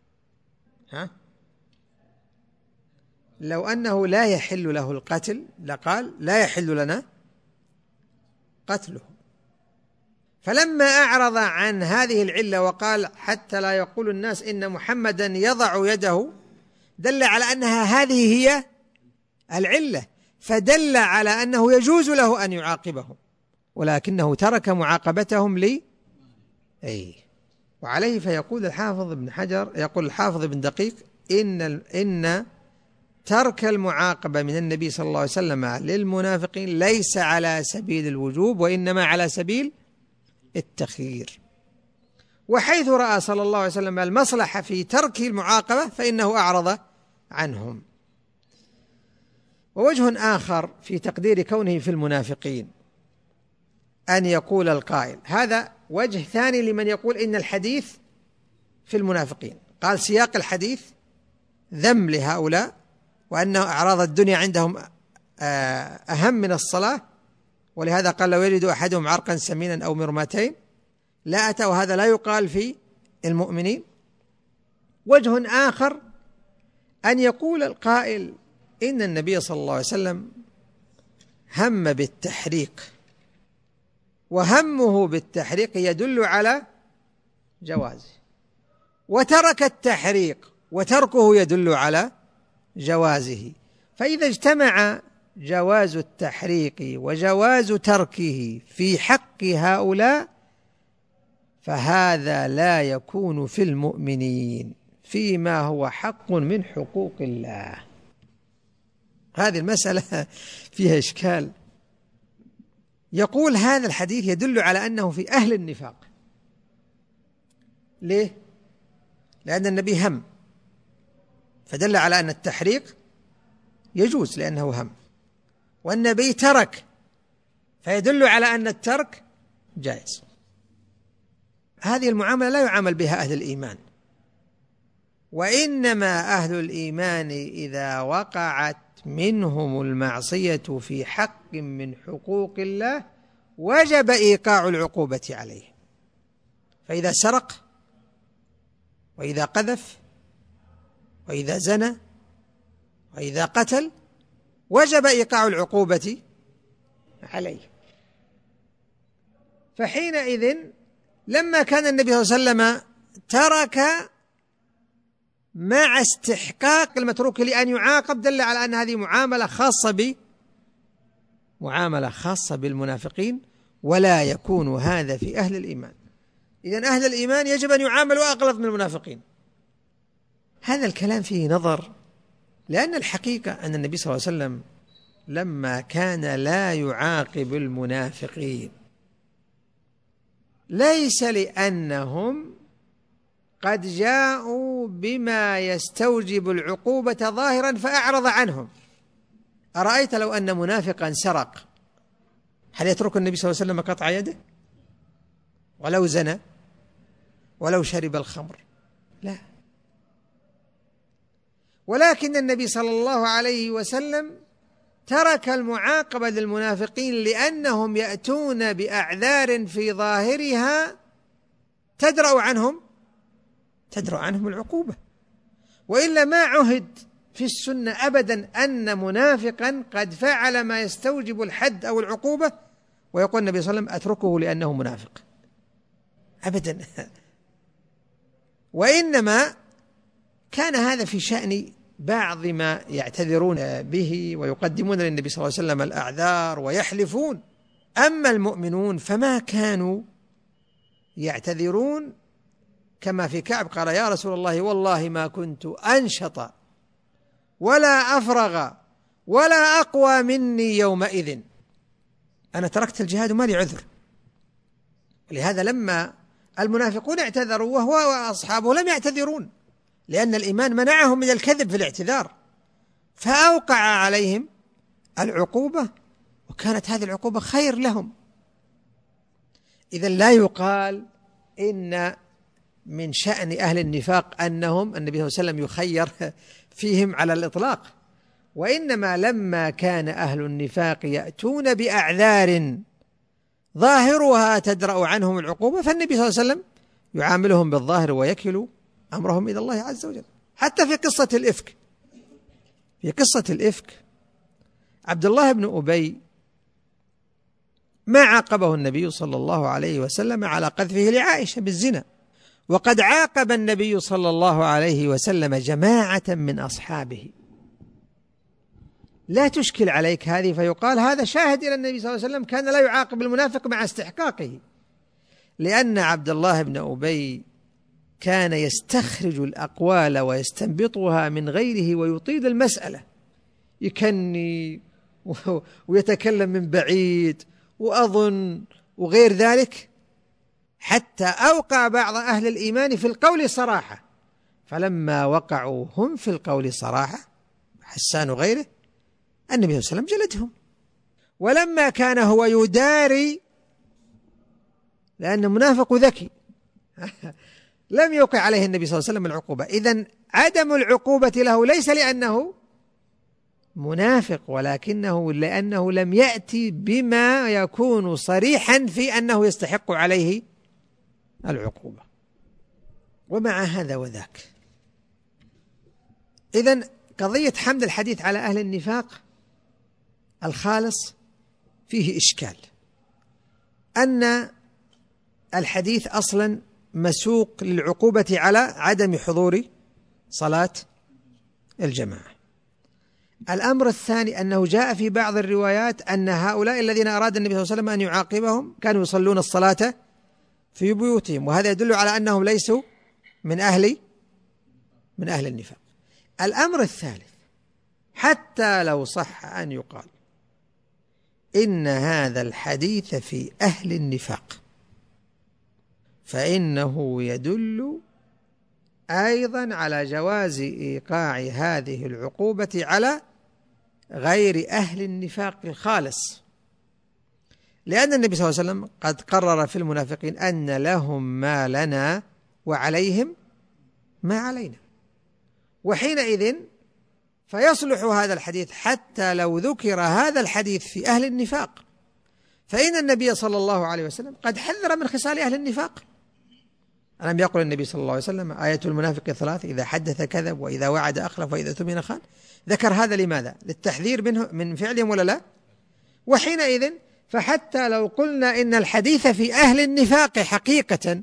لو أنه لا يحل له القتل لقال: لا يحل لنا قتله. فلما أعرض عن هذه العلة وقال: حتى لا يقول الناس إن محمدا يضع يده، دل على أنها هذه هي العلة، فدل على أنه يجوز له أن يعاقبهم، ولكنه ترك معاقبتهم وعليه فيقول الحافظ ابن حجر، يقول الحافظ ابن دقيق: إن ترك المعاقبة من النبي صلى الله عليه وسلم للمنافقين ليس على سبيل الوجوب، وإنما على سبيل التخيير. وحيث رأى صلى الله عليه وسلم المصلحة في ترك المعاقبة فإنه أعرض عنهم. ووجه آخر في تقدير كونه في المنافقين أن يقول القائل، هذا وجه ثاني لمن يقول إن الحديث في المنافقين، قال: سياق الحديث ذم لهؤلاء، وأن أعراض الدنيا عندهم أهم من الصلاة، ولهذا قال لو يجد أحدهم عرقا سمينا أو مرمتين لا أتى، وهذا لا يقال في المؤمنين. وجه آخر أن يقول القائل إن النبي صلى الله عليه وسلم هم بالتحريق، وهمه بالتحريق يدل على جوازه، وترك التحريق وتركه يدل على جوازه. فإذا اجتمع جواز التحريق وجواز تركه في حق هؤلاء فهذا لا يكون في المؤمنين فيما هو حق من حقوق الله. هذه المسألة فيها إشكال. يقول هذا الحديث يدل على أنه في أهل النفاق. ليه؟ لأن النبي هم، فدل على أن التحريق يجوز لأنه هم، والنبي ترك فيدل على أن الترك جائز. هذه المعاملة لا يعامل بها أهل الإيمان، وإنما أهل الإيمان إذا وقعت منهم المعصية في حق من حقوق الله وجب إيقاع العقوبة عليه. فإذا سرق، وإذا قذف، وإذا زنى، وإذا قتل، وجب إيقاع العقوبة عليه. فحينئذ لما كان النبي صلى الله عليه وسلم ترك مع استحقاق المتروك لأن يعاقب، دل على أن هذه معاملة خاصة بالمنافقين، ولا يكون هذا في أهل الإيمان. إذن أهل الإيمان يجب أن يعاملوا أغلظ من المنافقين. هذا الكلام فيه نظر، لأن الحقيقة أن النبي صلى الله عليه وسلم لما كان لا يعاقب المنافقين ليس لأنهم قد جاءوا بما يستوجب العقوبة ظاهرا فأعرض عنهم. أرأيت لو أن منافقا سرق، هل يترك النبي صلى الله عليه وسلم قطع يده؟ ولو زنى، ولو شرب الخمر؟ لا. ولكن النبي صلى الله عليه وسلم ترك المعاقبة للمنافقين لأنهم يأتون بأعذار في ظاهرها تدرأ عنهم العقوبة. وإلا ما عهد في السنة أبدا أن منافقا قد فعل ما يستوجب الحد أو العقوبة ويقول النبي صلى الله عليه وسلم أتركه لأنه منافق، أبدا. وإنما كان هذا في شأن بعض ما يعتذرون به ويقدمون للنبي صلى الله عليه وسلم الأعذار ويحلفون. أما المؤمنون فما كانوا يعتذرون، كما في كعب قال يا رسول الله والله ما كنت أنشط ولا أفرغ ولا أقوى مني يومئذ، أنا تركت الجهاد وما لي عذر. ولهذا لما المنافقون اعتذروا وهو وأصحابه لم يعتذرون، لأن الإيمان منعهم من الكذب في الاعتذار، فأوقع عليهم العقوبة، وكانت هذه العقوبة خير لهم. إذن لا يقال إن من شأن أهل النفاق أنهم النبي صلى الله عليه وسلم يخير فيهم على الإطلاق، وإنما لما كان أهل النفاق يأتون بأعذار ظاهرها تدرأ عنهم العقوبة فالنبي صلى الله عليه وسلم يعاملهم بالظاهر ويكل أمرهم إلى الله عز وجل. حتى في قصة الإفك عبد الله بن أبي ما عاقبه النبي صلى الله عليه وسلم على قذفه لعائشة بالزنا، وقد عاقب النبي صلى الله عليه وسلم جماعة من أصحابه. لا تشكل عليك هذه، فيقال هذا شاهد إلى النبي صلى الله عليه وسلم كان لا يعاقب المنافق مع استحقاقه، لأن عبد الله بن أبي كان يستخرج الأقوال ويستنبطها من غيره ويطيل المسألة، يكني ويتكلم من بعيد وأظن وغير ذلك، حتى أوقع بعض أهل الإيمان في القول صراحة. فلما وقعوا هم في القول صراحة حسان وغيره النبي صلى الله عليه وسلم جلدهم. ولما كان هو يداري، لأن منافق ذكي لم يوقع عليه النبي صلى الله عليه وسلم العقوبة. إذن عدم العقوبة له ليس لأنه منافق، ولكنه لأنه لم يأتي بما يكون صريحا في أنه يستحق عليه العقوبة. ومع هذا وذاك، إذن قضية حمل الحديث على أهل النفاق الخالص فيه إشكال، أن الحديث أصلا مسوق للعقوبة على عدم حضور صلاة الجماعة. الأمر الثاني أنه جاء في بعض الروايات أن هؤلاء الذين أراد النبي صلى الله عليه وسلم أن يعاقبهم كانوا يصلون الصلاة في بيوتهم، وهذا يدل على أنهم ليسوا من أهل النفاق. الأمر الثالث، حتى لو صح أن يقال إن هذا الحديث في أهل النفاق، فإنه يدل أيضا على جواز إيقاع هذه العقوبة على غير أهل النفاق الخالص، لأن النبي صلى الله عليه وسلم قد قرر في المنافقين أن لهم ما لنا وعليهم ما علينا، وحينئذ فيصلح هذا الحديث حتى لو ذكر هذا الحديث في أهل النفاق، فإن النبي صلى الله عليه وسلم قد حذر من خصال أهل النفاق. ألم يقل النبي صلى الله عليه وسلم آية المنافق ثلاث: إذا حدث كذب، وإذا وعد أخلف، وإذا اؤتمن خان. ذكر هذا لماذا؟ للتحذير من فعلهم ولا لا؟ وحينئذ فحتى لو قلنا إن الحديث في أهل النفاق حقيقة،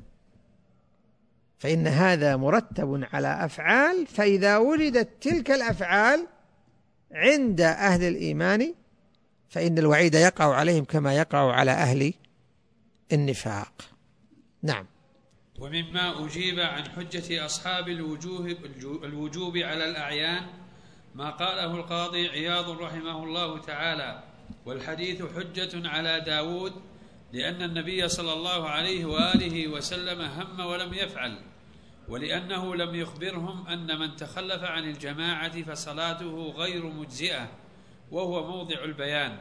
فإن هذا مرتب على أفعال، فإذا وجدت تلك الأفعال عند أهل الإيمان فإن الوعيد يقع عليهم كما يقع على أهل النفاق. نعم. ومما أجيب عن حجة أصحاب الوجوب على الأعيان ما قاله القاضي عياض رحمه الله تعالى: والحديث حجة على داود، لأن النبي صلى الله عليه وآله وسلم هم ولم يفعل، ولأنه لم يخبرهم أن من تخلف عن الجماعة فصلاته غير مجزئة، وهو موضع البيان.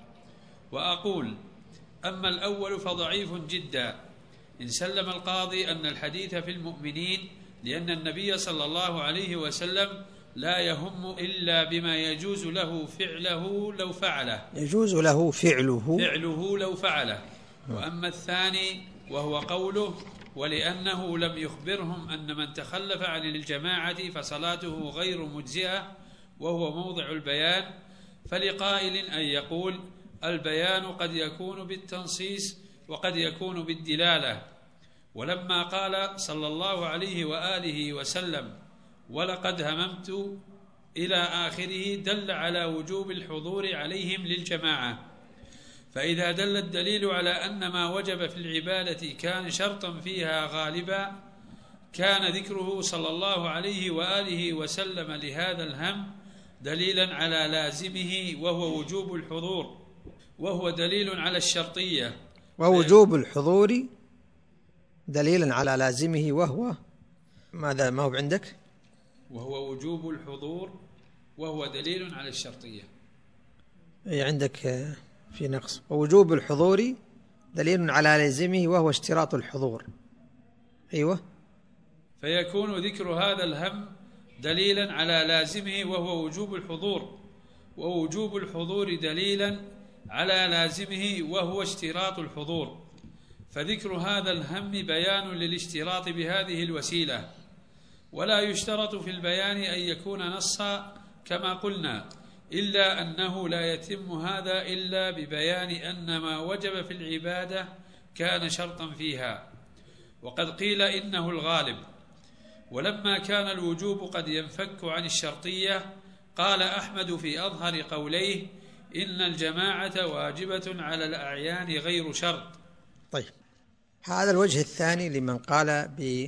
وأقول: أما الأول فضعيف جدا، إن سلم القاضي أن الحديث في المؤمنين، لأن النبي صلى الله عليه وسلم لا يهم إلا بما يجوز له فعله لو فعله، يجوز له فعله لو فعله. وأما الثاني وهو قوله: ولأنه لم يخبرهم أن من تخلف عن الجماعة فصلاته غير مجزئة، وهو موضع البيان، فلقائل أن يقول: البيان قد يكون بالتنصيص وقد يكون بالدلالة. ولما قال صلى الله عليه وآله وسلم: ولقد هممت إلى آخره، دل على وجوب الحضور عليهم للجماعة. فإذا دل الدليل على أن ما وجب في العبادة كان شرطا فيها غالبا، كان ذكره صلى الله عليه وآله وسلم لهذا الهم دليلا على لازمه، وهو وجوب الحضور، وهو دليل على الشرطية. ووجوب الحضور دليلا على لازمه، وهو ماذا؟ ما هو عندك؟ وهو وجوب الحضور وهو دليل على الشرطية. عندك في نقص. ووجوب الحضور دليل على لازمه وهو اشتراط الحضور. أيوة. فيكون ذكر هذا الهم دليلا على لازمه وهو وجوب الحضور، ووجوب الحضور دليلا على لازمه وهو اشتراط الحضور. فذكر هذا الهم بيان للاشتراط بهذه الوسيلة، ولا يشترط في البيان أن يكون نصا كما قلنا، إلا أنه لا يتم هذا إلا ببيان أن ما وجب في العبادة كان شرطا فيها. وقد قيل إنه الغالب. ولما كان الوجوب قد ينفك عن الشرطية، قال أحمد في أظهر قوليه: إن الجماعة واجبة على الأعيان غير شرط. طيب، هذا الوجه الثاني لمن قال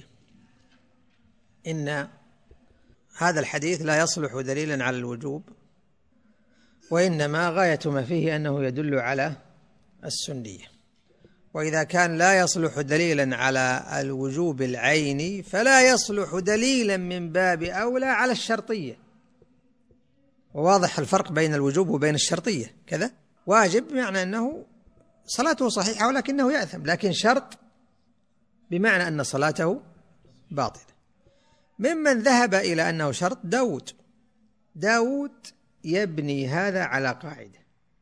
بإن هذا الحديث لا يصلح دليلا على الوجوب، وإنما غاية ما فيه أنه يدل على السنية. وإذا كان لا يصلح دليلا على الوجوب العيني فلا يصلح دليلا من باب أولى على الشرطية. وواضح الفرق بين الوجوب وبين الشرطية كذا. واجب بمعنى أنه صلاته صحيحة ولكنه يأثم، لكن شرط بمعنى أن صلاته باطلة. ممن ذهب إلى أنه شرط داود يبني هذا على قاعدة.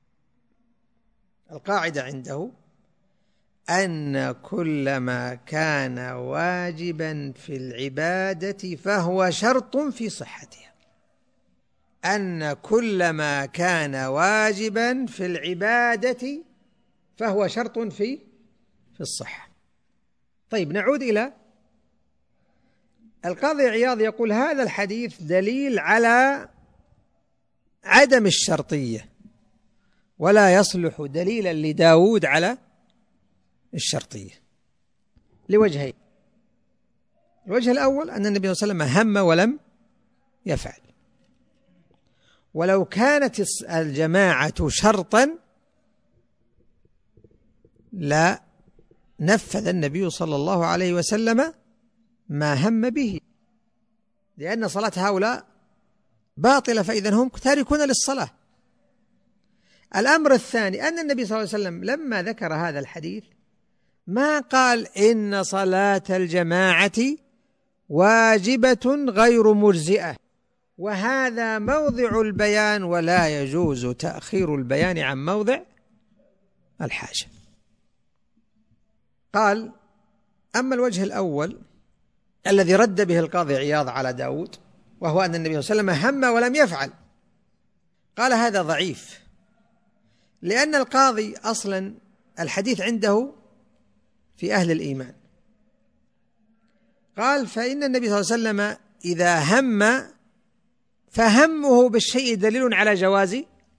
القاعدة عنده أن كل ما كان واجبا في العبادة فهو شرط في صحتها. أن كل ما كان واجبا في العبادة فهو شرط في الصحة. طيب نعود إلى القاضي عياض، يقول هذا الحديث دليل على عدم الشرطية، ولا يصلح دليلا لداود على الشرطية لوجهين. الوجه الأول أن النبي صلى الله عليه وسلم هم ولم يفعل، ولو كانت الجماعة شرطا لا نفذ النبي صلى الله عليه وسلم ما هم به، لأن صلاة هؤلاء باطلة، فإذا هم تاركون للصلاة. الأمر الثاني أن النبي صلى الله عليه وسلم لما ذكر هذا الحديث ما قال إن صلاة الجماعة واجبة غير مجزئة، وهذا موضع البيان، ولا يجوز تأخير البيان عن موضع الحاجة. قال أما الوجه الأول الذي رد به القاضي عياض على داود، وهو أن النبي صلى الله عليه وسلم هم ولم يفعل، قال هذا ضعيف، لأن القاضي أصلا الحديث عنده في أهل الإيمان. قال فإن النبي صلى الله عليه وسلم إذا هم فهمه بالشيء دليل على جواز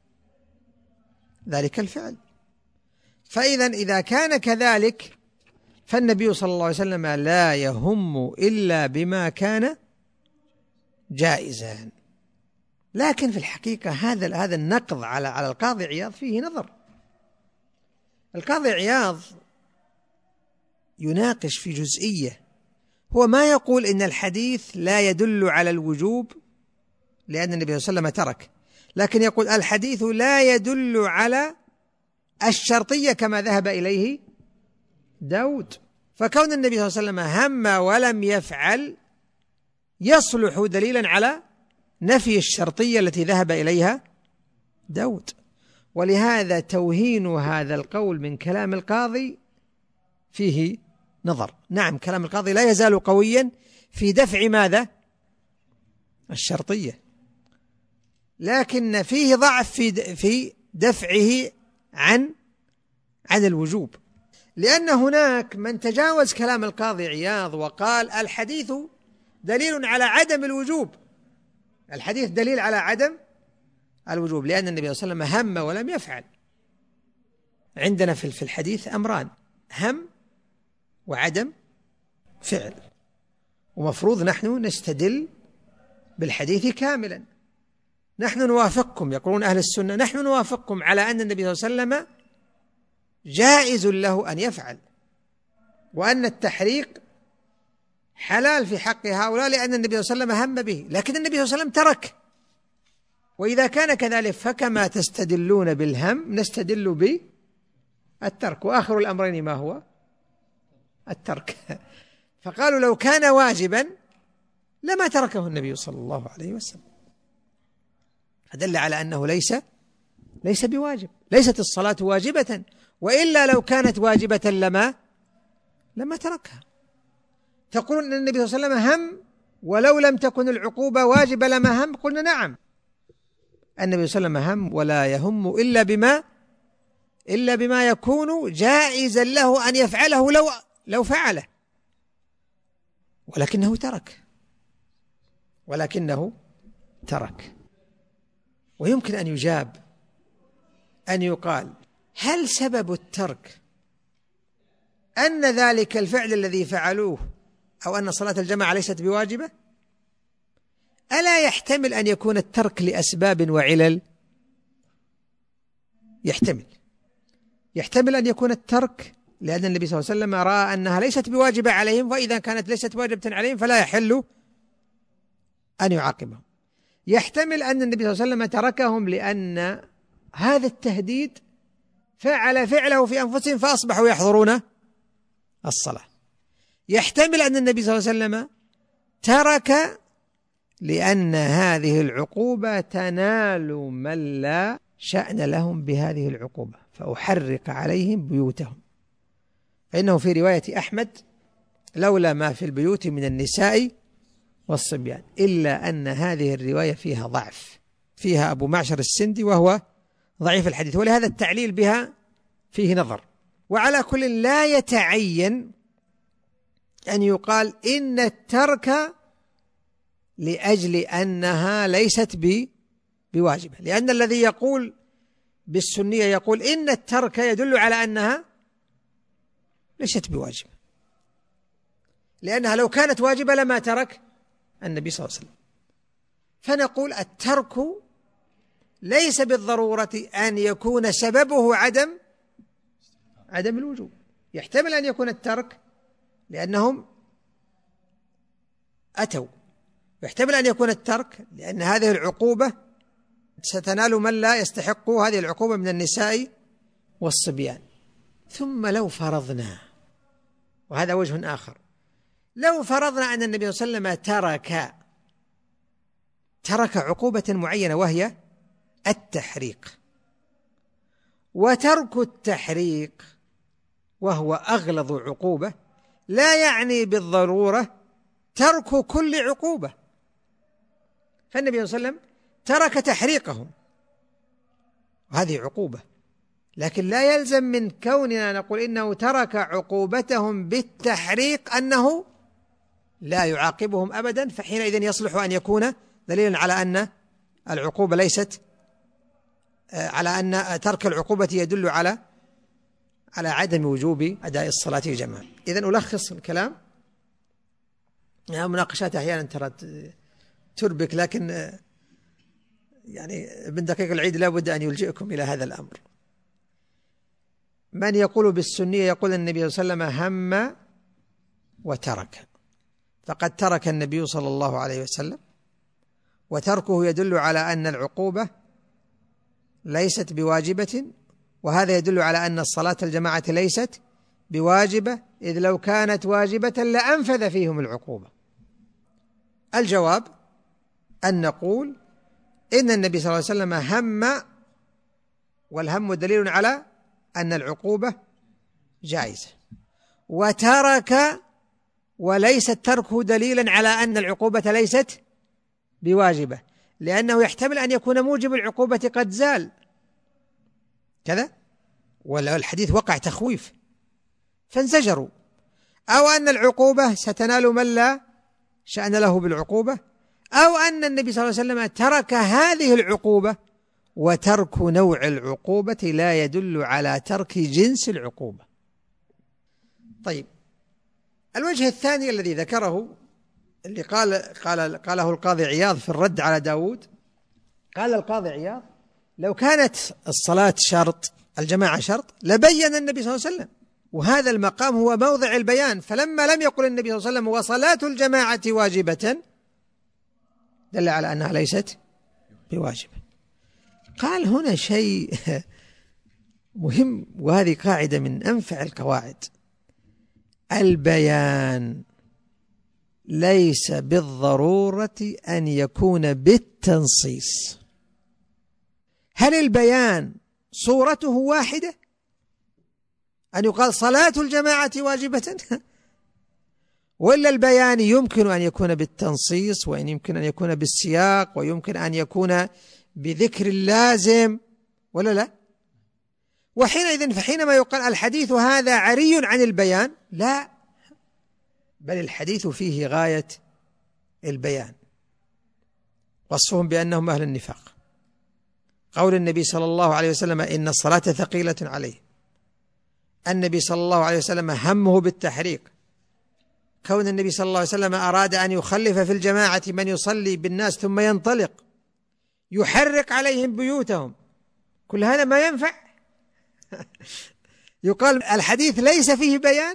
ذلك الفعل، فإذا إذا كان كذلك فالنبي صلى الله عليه وسلم لا يهم إلا بما كان جائزا. لكن في الحقيقة هذا النقض على القاضي عياض فيه نظر. القاضي عياض يناقش في جزئية، هو ما يقول إن الحديث لا يدل على الوجوب لأن النبي صلى الله عليه وسلم ترك، لكن يقول الحديث لا يدل على الشرطية كما ذهب إليه داود. فكون النبي صلى الله عليه وسلم هم ولم يفعل يصلح دليلا على نفي الشرطية التي ذهب إليها داود. ولهذا توهين هذا القول من كلام القاضي فيه نظر. نعم كلام القاضي لا يزال قويا في دفع ماذا؟ الشرطية، لكن فيه ضعف في دفعه عن الوجوب، لأن هناك من تجاوز كلام القاضي عياض وقال الحديث دليل على عدم الوجوب. الحديث دليل على عدم الوجوب لأن النبي صلى الله عليه وسلم هم ولم يفعل. عندنا في الحديث أمران: هم وعدم فعل، ومفروض نحن نستدل بالحديث كاملا. نحن نوافقكم، يقولون أهل السنة، نحن نوافقكم على أن النبي صلى الله عليه وسلم جائز له أن يفعل، وأن التحريق حلال في حق هؤلاء لأن النبي صلى الله عليه وسلم هم به، لكن النبي صلى الله عليه وسلم ترك. وإذا كان كذلك فكما تستدلون بالهم نستدل بالترك، وآخر الأمرين ما هو؟ الترك. فقالوا لو كان واجبا لما تركه النبي صلى الله عليه وسلم، فدل على أنه ليس بواجب، ليست الصلاة واجبة، وإلا لو كانت واجبة لما تركها. تقولون أن النبي صلى الله عليه وسلم هم ولو لم تكن العقوبة واجبة لما هم؟ قلنا نعم، النبي صلى الله عليه وسلم هم ولا يهم إلا بما يكون جائزا له أن يفعله لو فعله، ولكنه ترك. ويمكن أن يجاب أن يقال: هل سبب الترك أن ذلك الفعل الذي فعلوه أو أن صلاة الجماعة ليست بواجبة؟ ألا يحتمل أن يكون الترك لأسباب وعلل؟ يحتمل أن يكون الترك لأن النبي صلى الله عليه وسلم رأى أنها ليست بواجبة عليهم، وإذا كانت ليست واجبة عليهم فلا يحل أن يعاقبهم. يحتمل أن النبي صلى الله عليه وسلم تركهم لأن هذا التهديد فعله في أنفسهم فأصبحوا يحضرون الصلاة. يحتمل أن النبي صلى الله عليه وسلم ترك لأن هذه العقوبة تنال من لا شأن لهم بهذه العقوبة فأحرق عليهم بيوتهم. فإنه في رواية أحمد لولا ما في البيوت من النساء والصبيان، إلا أن هذه الرواية فيها ضعف، فيها أبو معشر السندي وهو ضعيف الحديث، ولهذا التعليل بها فيه نظر. وعلى كل لا يتعين أن يقال إن الترك لأجل أنها ليست بواجبة، لأن الذي يقول بالسنية يقول إن الترك يدل على أنها ليست بواجبة، لأنها لو كانت واجبة لما ترك النبي صلى الله عليه وسلم. فنقول الترك ليس بالضرورة أن يكون سببه عدم الوجوب، يحتمل أن يكون الترك لأنهم أتوا، يحتمل أن يكون الترك لأن هذه العقوبة ستنال من لا يستحق هذه العقوبة من النساء والصبيان. ثم لو فرضنا، وهذا وجه آخر، لو فرضنا أن النبي صلى الله عليه وسلم ترك عقوبة معينة وهي التحريق، وترك التحريق وهو أغلظ عقوبة لا يعني بالضرورة ترك كل عقوبة. فالنبي صلى الله عليه وسلم ترك تحريقهم وهذه عقوبة، لكن لا يلزم من كوننا نقول إنه ترك عقوبتهم بالتحريق أنه لا يعاقبهم أبدا، فحينئذ يصلح أن يكون دليلا على أن العقوبة ليست، على أن ترك العقوبة يدل على عدم وجوب أداء الصلاة جماعة. إذن ألخص الكلام، مناقشات أحيانا ترى تربك، لكن يعني ابن دقيق العيد لا بد أن يلجئكم إلى هذا الأمر. من يقول بالسنية يقول النبي صلى الله عليه وسلم هم وترك، فقد ترك النبي صلى الله عليه وسلم، وتركه يدل على أن العقوبة ليست بواجبة، وهذا يدل على أن الصلاة الجماعة ليست بواجبة، إذ لو كانت واجبة لأنفذ فيهم العقوبة. الجواب أن نقول إن النبي صلى الله عليه وسلم هم، والهم دليل على أن العقوبة جائزة، وترك وليس تركه دليلا على أن العقوبة ليست بواجبة، لأنه يحتمل أن يكون موجب العقوبة قد زال كذا، ولا الحديث وقع تخويف فانزجروا، أو أن العقوبة ستنال من لا شأن له بالعقوبة، أو أن النبي صلى الله عليه وسلم ترك هذه العقوبة، وترك نوع العقوبة لا يدل على ترك جنس العقوبة. طيب، الوجه الثاني الذي ذكره اللي قاله القاضي عياض في الرد على داود، قال القاضي عياض لو كانت الصلاة شرط، الجماعة شرط، لبين النبي صلى الله عليه وسلم، وهذا المقام هو موضع البيان، فلما لم يقل النبي صلى الله عليه وسلم وصلاة الجماعة واجبة دل على أنها ليست بواجبة. قال هنا شيء مهم، وهذه قاعدة من أنفع القواعد: البيان ليس بالضرورة أن يكون بالتنصيص. هل البيان صورته واحدة؟ أن يقال صلاة الجماعة واجبة؟ ولا البيان يمكن أن يكون بالتنصيص، وإن يمكن أن يكون بالسياق، ويمكن أن يكون بذكر اللازم، ولا لا؟ وحينئذ فحينما يقال الحديث هذا عري عن البيان، لا، بل الحديث فيه غاية البيان، وصفهم بأنهم أهل النفاق، قول النبي صلى الله عليه وسلم إن الصلاة ثقيلة عليه، النبي صلى الله عليه وسلم همه بالتحريق، كون النبي صلى الله عليه وسلم أراد أن يخلف في الجماعة من يصلي بالناس ثم ينطلق يحرق عليهم بيوتهم، كل هذا ما ينفع. يقال الحديث ليس فيه بيان.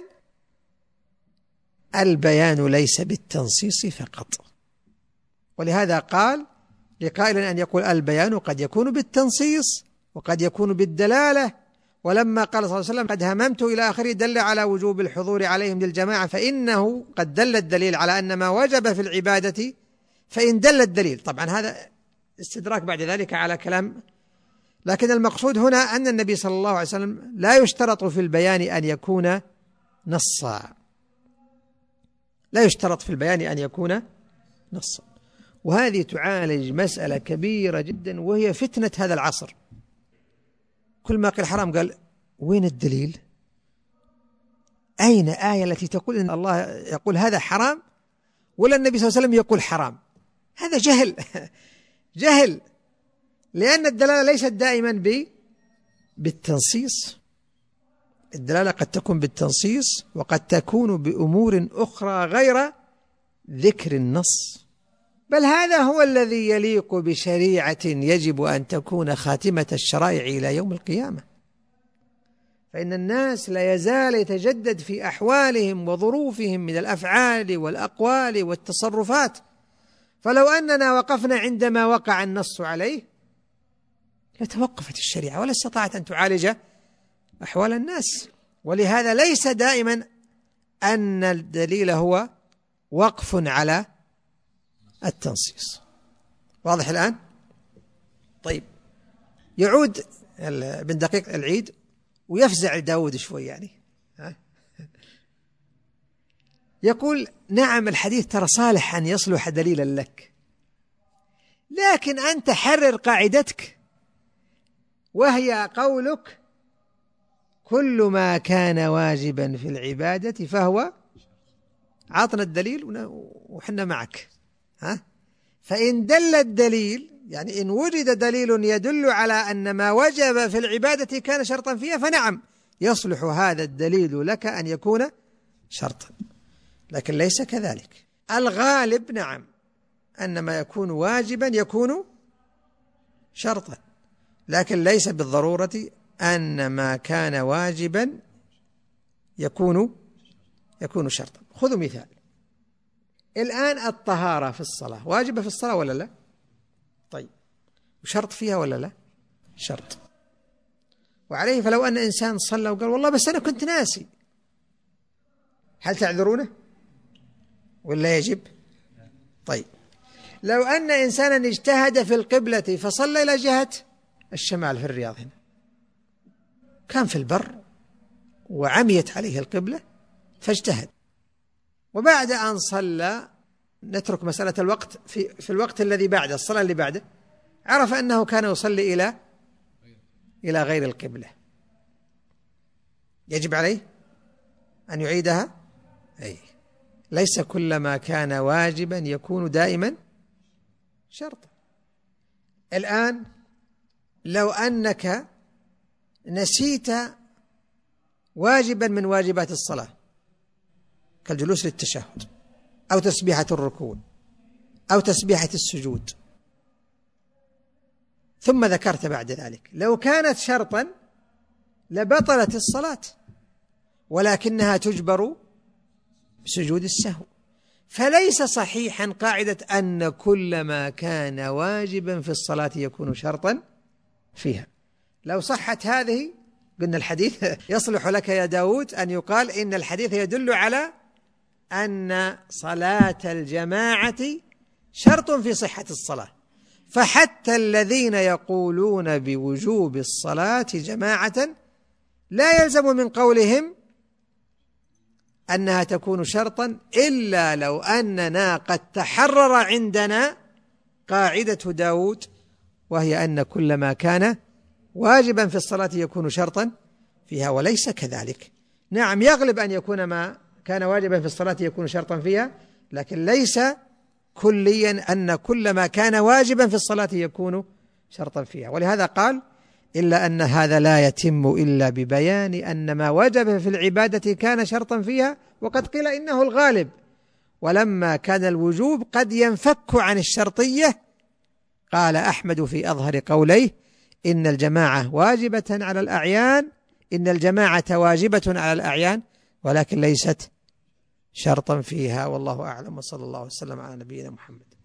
البيان ليس بالتنصيص فقط، ولهذا قال لقائل أن يقول البيان قد يكون بالتنصيص وقد يكون بالدلالة، ولما قال صلى الله عليه وسلم قد هممت إلى آخره دل على وجوب الحضور عليهم للجماعة، فإنه قد دل الدليل على أن ما وجب في العبادة فإن دل الدليل، طبعا هذا استدراك بعد ذلك على كلام، لكن المقصود هنا أن النبي صلى الله عليه وسلم لا يشترط في البيان أن يكون نصا، لا يشترط في البيان أن يكون نصا. وهذه تعالج مسألة كبيرة جدا وهي فتنة هذا العصر. كل ما قال حرام قال وين الدليل؟ أين آية التي تقول إن الله يقول هذا حرام ولا النبي صلى الله عليه وسلم يقول حرام؟ هذا جهل جهل، لأن الدلالة ليست دائما بالتنصيص. الدلالة قد تكون بالتنصيص وقد تكون بأمور أخرى غير ذكر النص. بل هذا هو الذي يليق بشريعة يجب أن تكون خاتمة الشرائع إلى يوم القيامة، فإن الناس لا يزال يتجدد في أحوالهم وظروفهم من الأفعال والأقوال والتصرفات، فلو أننا وقفنا عندما وقع النص عليه لتوقفت الشريعة ولا استطاعت أن تعالج أحوال الناس. ولهذا ليس دائما أن الدليل هو وقف على التنصيص. واضح الآن؟ طيب، يعود ابن دقيق العيد ويفزع داود شوي يعني، يقول نعم الحديث ترى صالح أن يصلح دليلا لك، لكن أنت حرر قاعدتك وهي قولك كل ما كان واجبا في العبادة فهو، عطنا الدليل وحنا معك. فإن دل الدليل، يعني إن وجد دليل يدل على أن ما وجب في العبادة كان شرطا فيها، فنعم يصلح هذا الدليل لك أن يكون شرطا، لكن ليس كذلك. الغالب نعم أن ما يكون واجبا يكون شرطا، لكن ليس بالضرورة أن ما كان واجبا يكون شرطا. خذوا مثال الآن، الطهارة في الصلاة واجبة في الصلاة ولا لا؟ طيب، وشرط فيها ولا لا؟ شرط. وعليه فلو أن إنسان صلى وقال والله بس أنا كنت ناسي، هل تعذرونه ولا يجب؟ طيب، لو أن إنسانا اجتهد في القبلة فصلى إلى جهة الشمال في الرياض هنا، كان في البر وعميت عليه القبلة فاجتهد، وبعد أن صلى، نترك مسألة الوقت، في الوقت الذي بعده الصلاة اللي بعده عرف أنه كان يصلي إلى غير القبلة، يجب عليه أن يعيدها؟ أي، ليس كل ما كان واجبا يكون دائما شرطا. الآن لو أنك نسيت واجبا من واجبات الصلاة كالجلوس للتشهد أو تسبيحة الركوع أو تسبيحة السجود، ثم ذكرت بعد ذلك، لو كانت شرطا لبطلت الصلاة، ولكنها تجبر بسجود السهو. فليس صحيحا قاعدة أن كل ما كان واجبا في الصلاة يكون شرطا فيها. لو صحت هذه قلنا الحديث يصلح لك يا داود أن يقال إن الحديث يدل على أن صلاة الجماعة شرط في صحة الصلاة، فحتى الذين يقولون بوجوب الصلاة جماعة لا يلزم من قولهم أنها تكون شرطا إلا لو أننا قد تحرر عندنا قاعدة داود، وهي أن كل ما كان واجبا في الصلاة يكون شرطا فيها، وليس كذلك. نعم يغلب أن يكون ما كان واجبا في الصلاة يكون شرطا فيها، لكن ليس كليا أن كل ما كان واجبا في الصلاة يكون شرطا فيها. ولهذا قال إلا أن هذا لا يتم إلا ببيان أن ما وجب في العبادة كان شرطا فيها، وقد قيل إنه الغالب، ولما كان الوجوب قد ينفك عن الشرطية قال أحمد في أظهر قوليه إن الجماعة واجبة على الأعيان، إن الجماعة واجبة على الأعيان ولكن ليست شرطا فيها. والله أعلم، وصلى الله وسلم على نبينا محمد.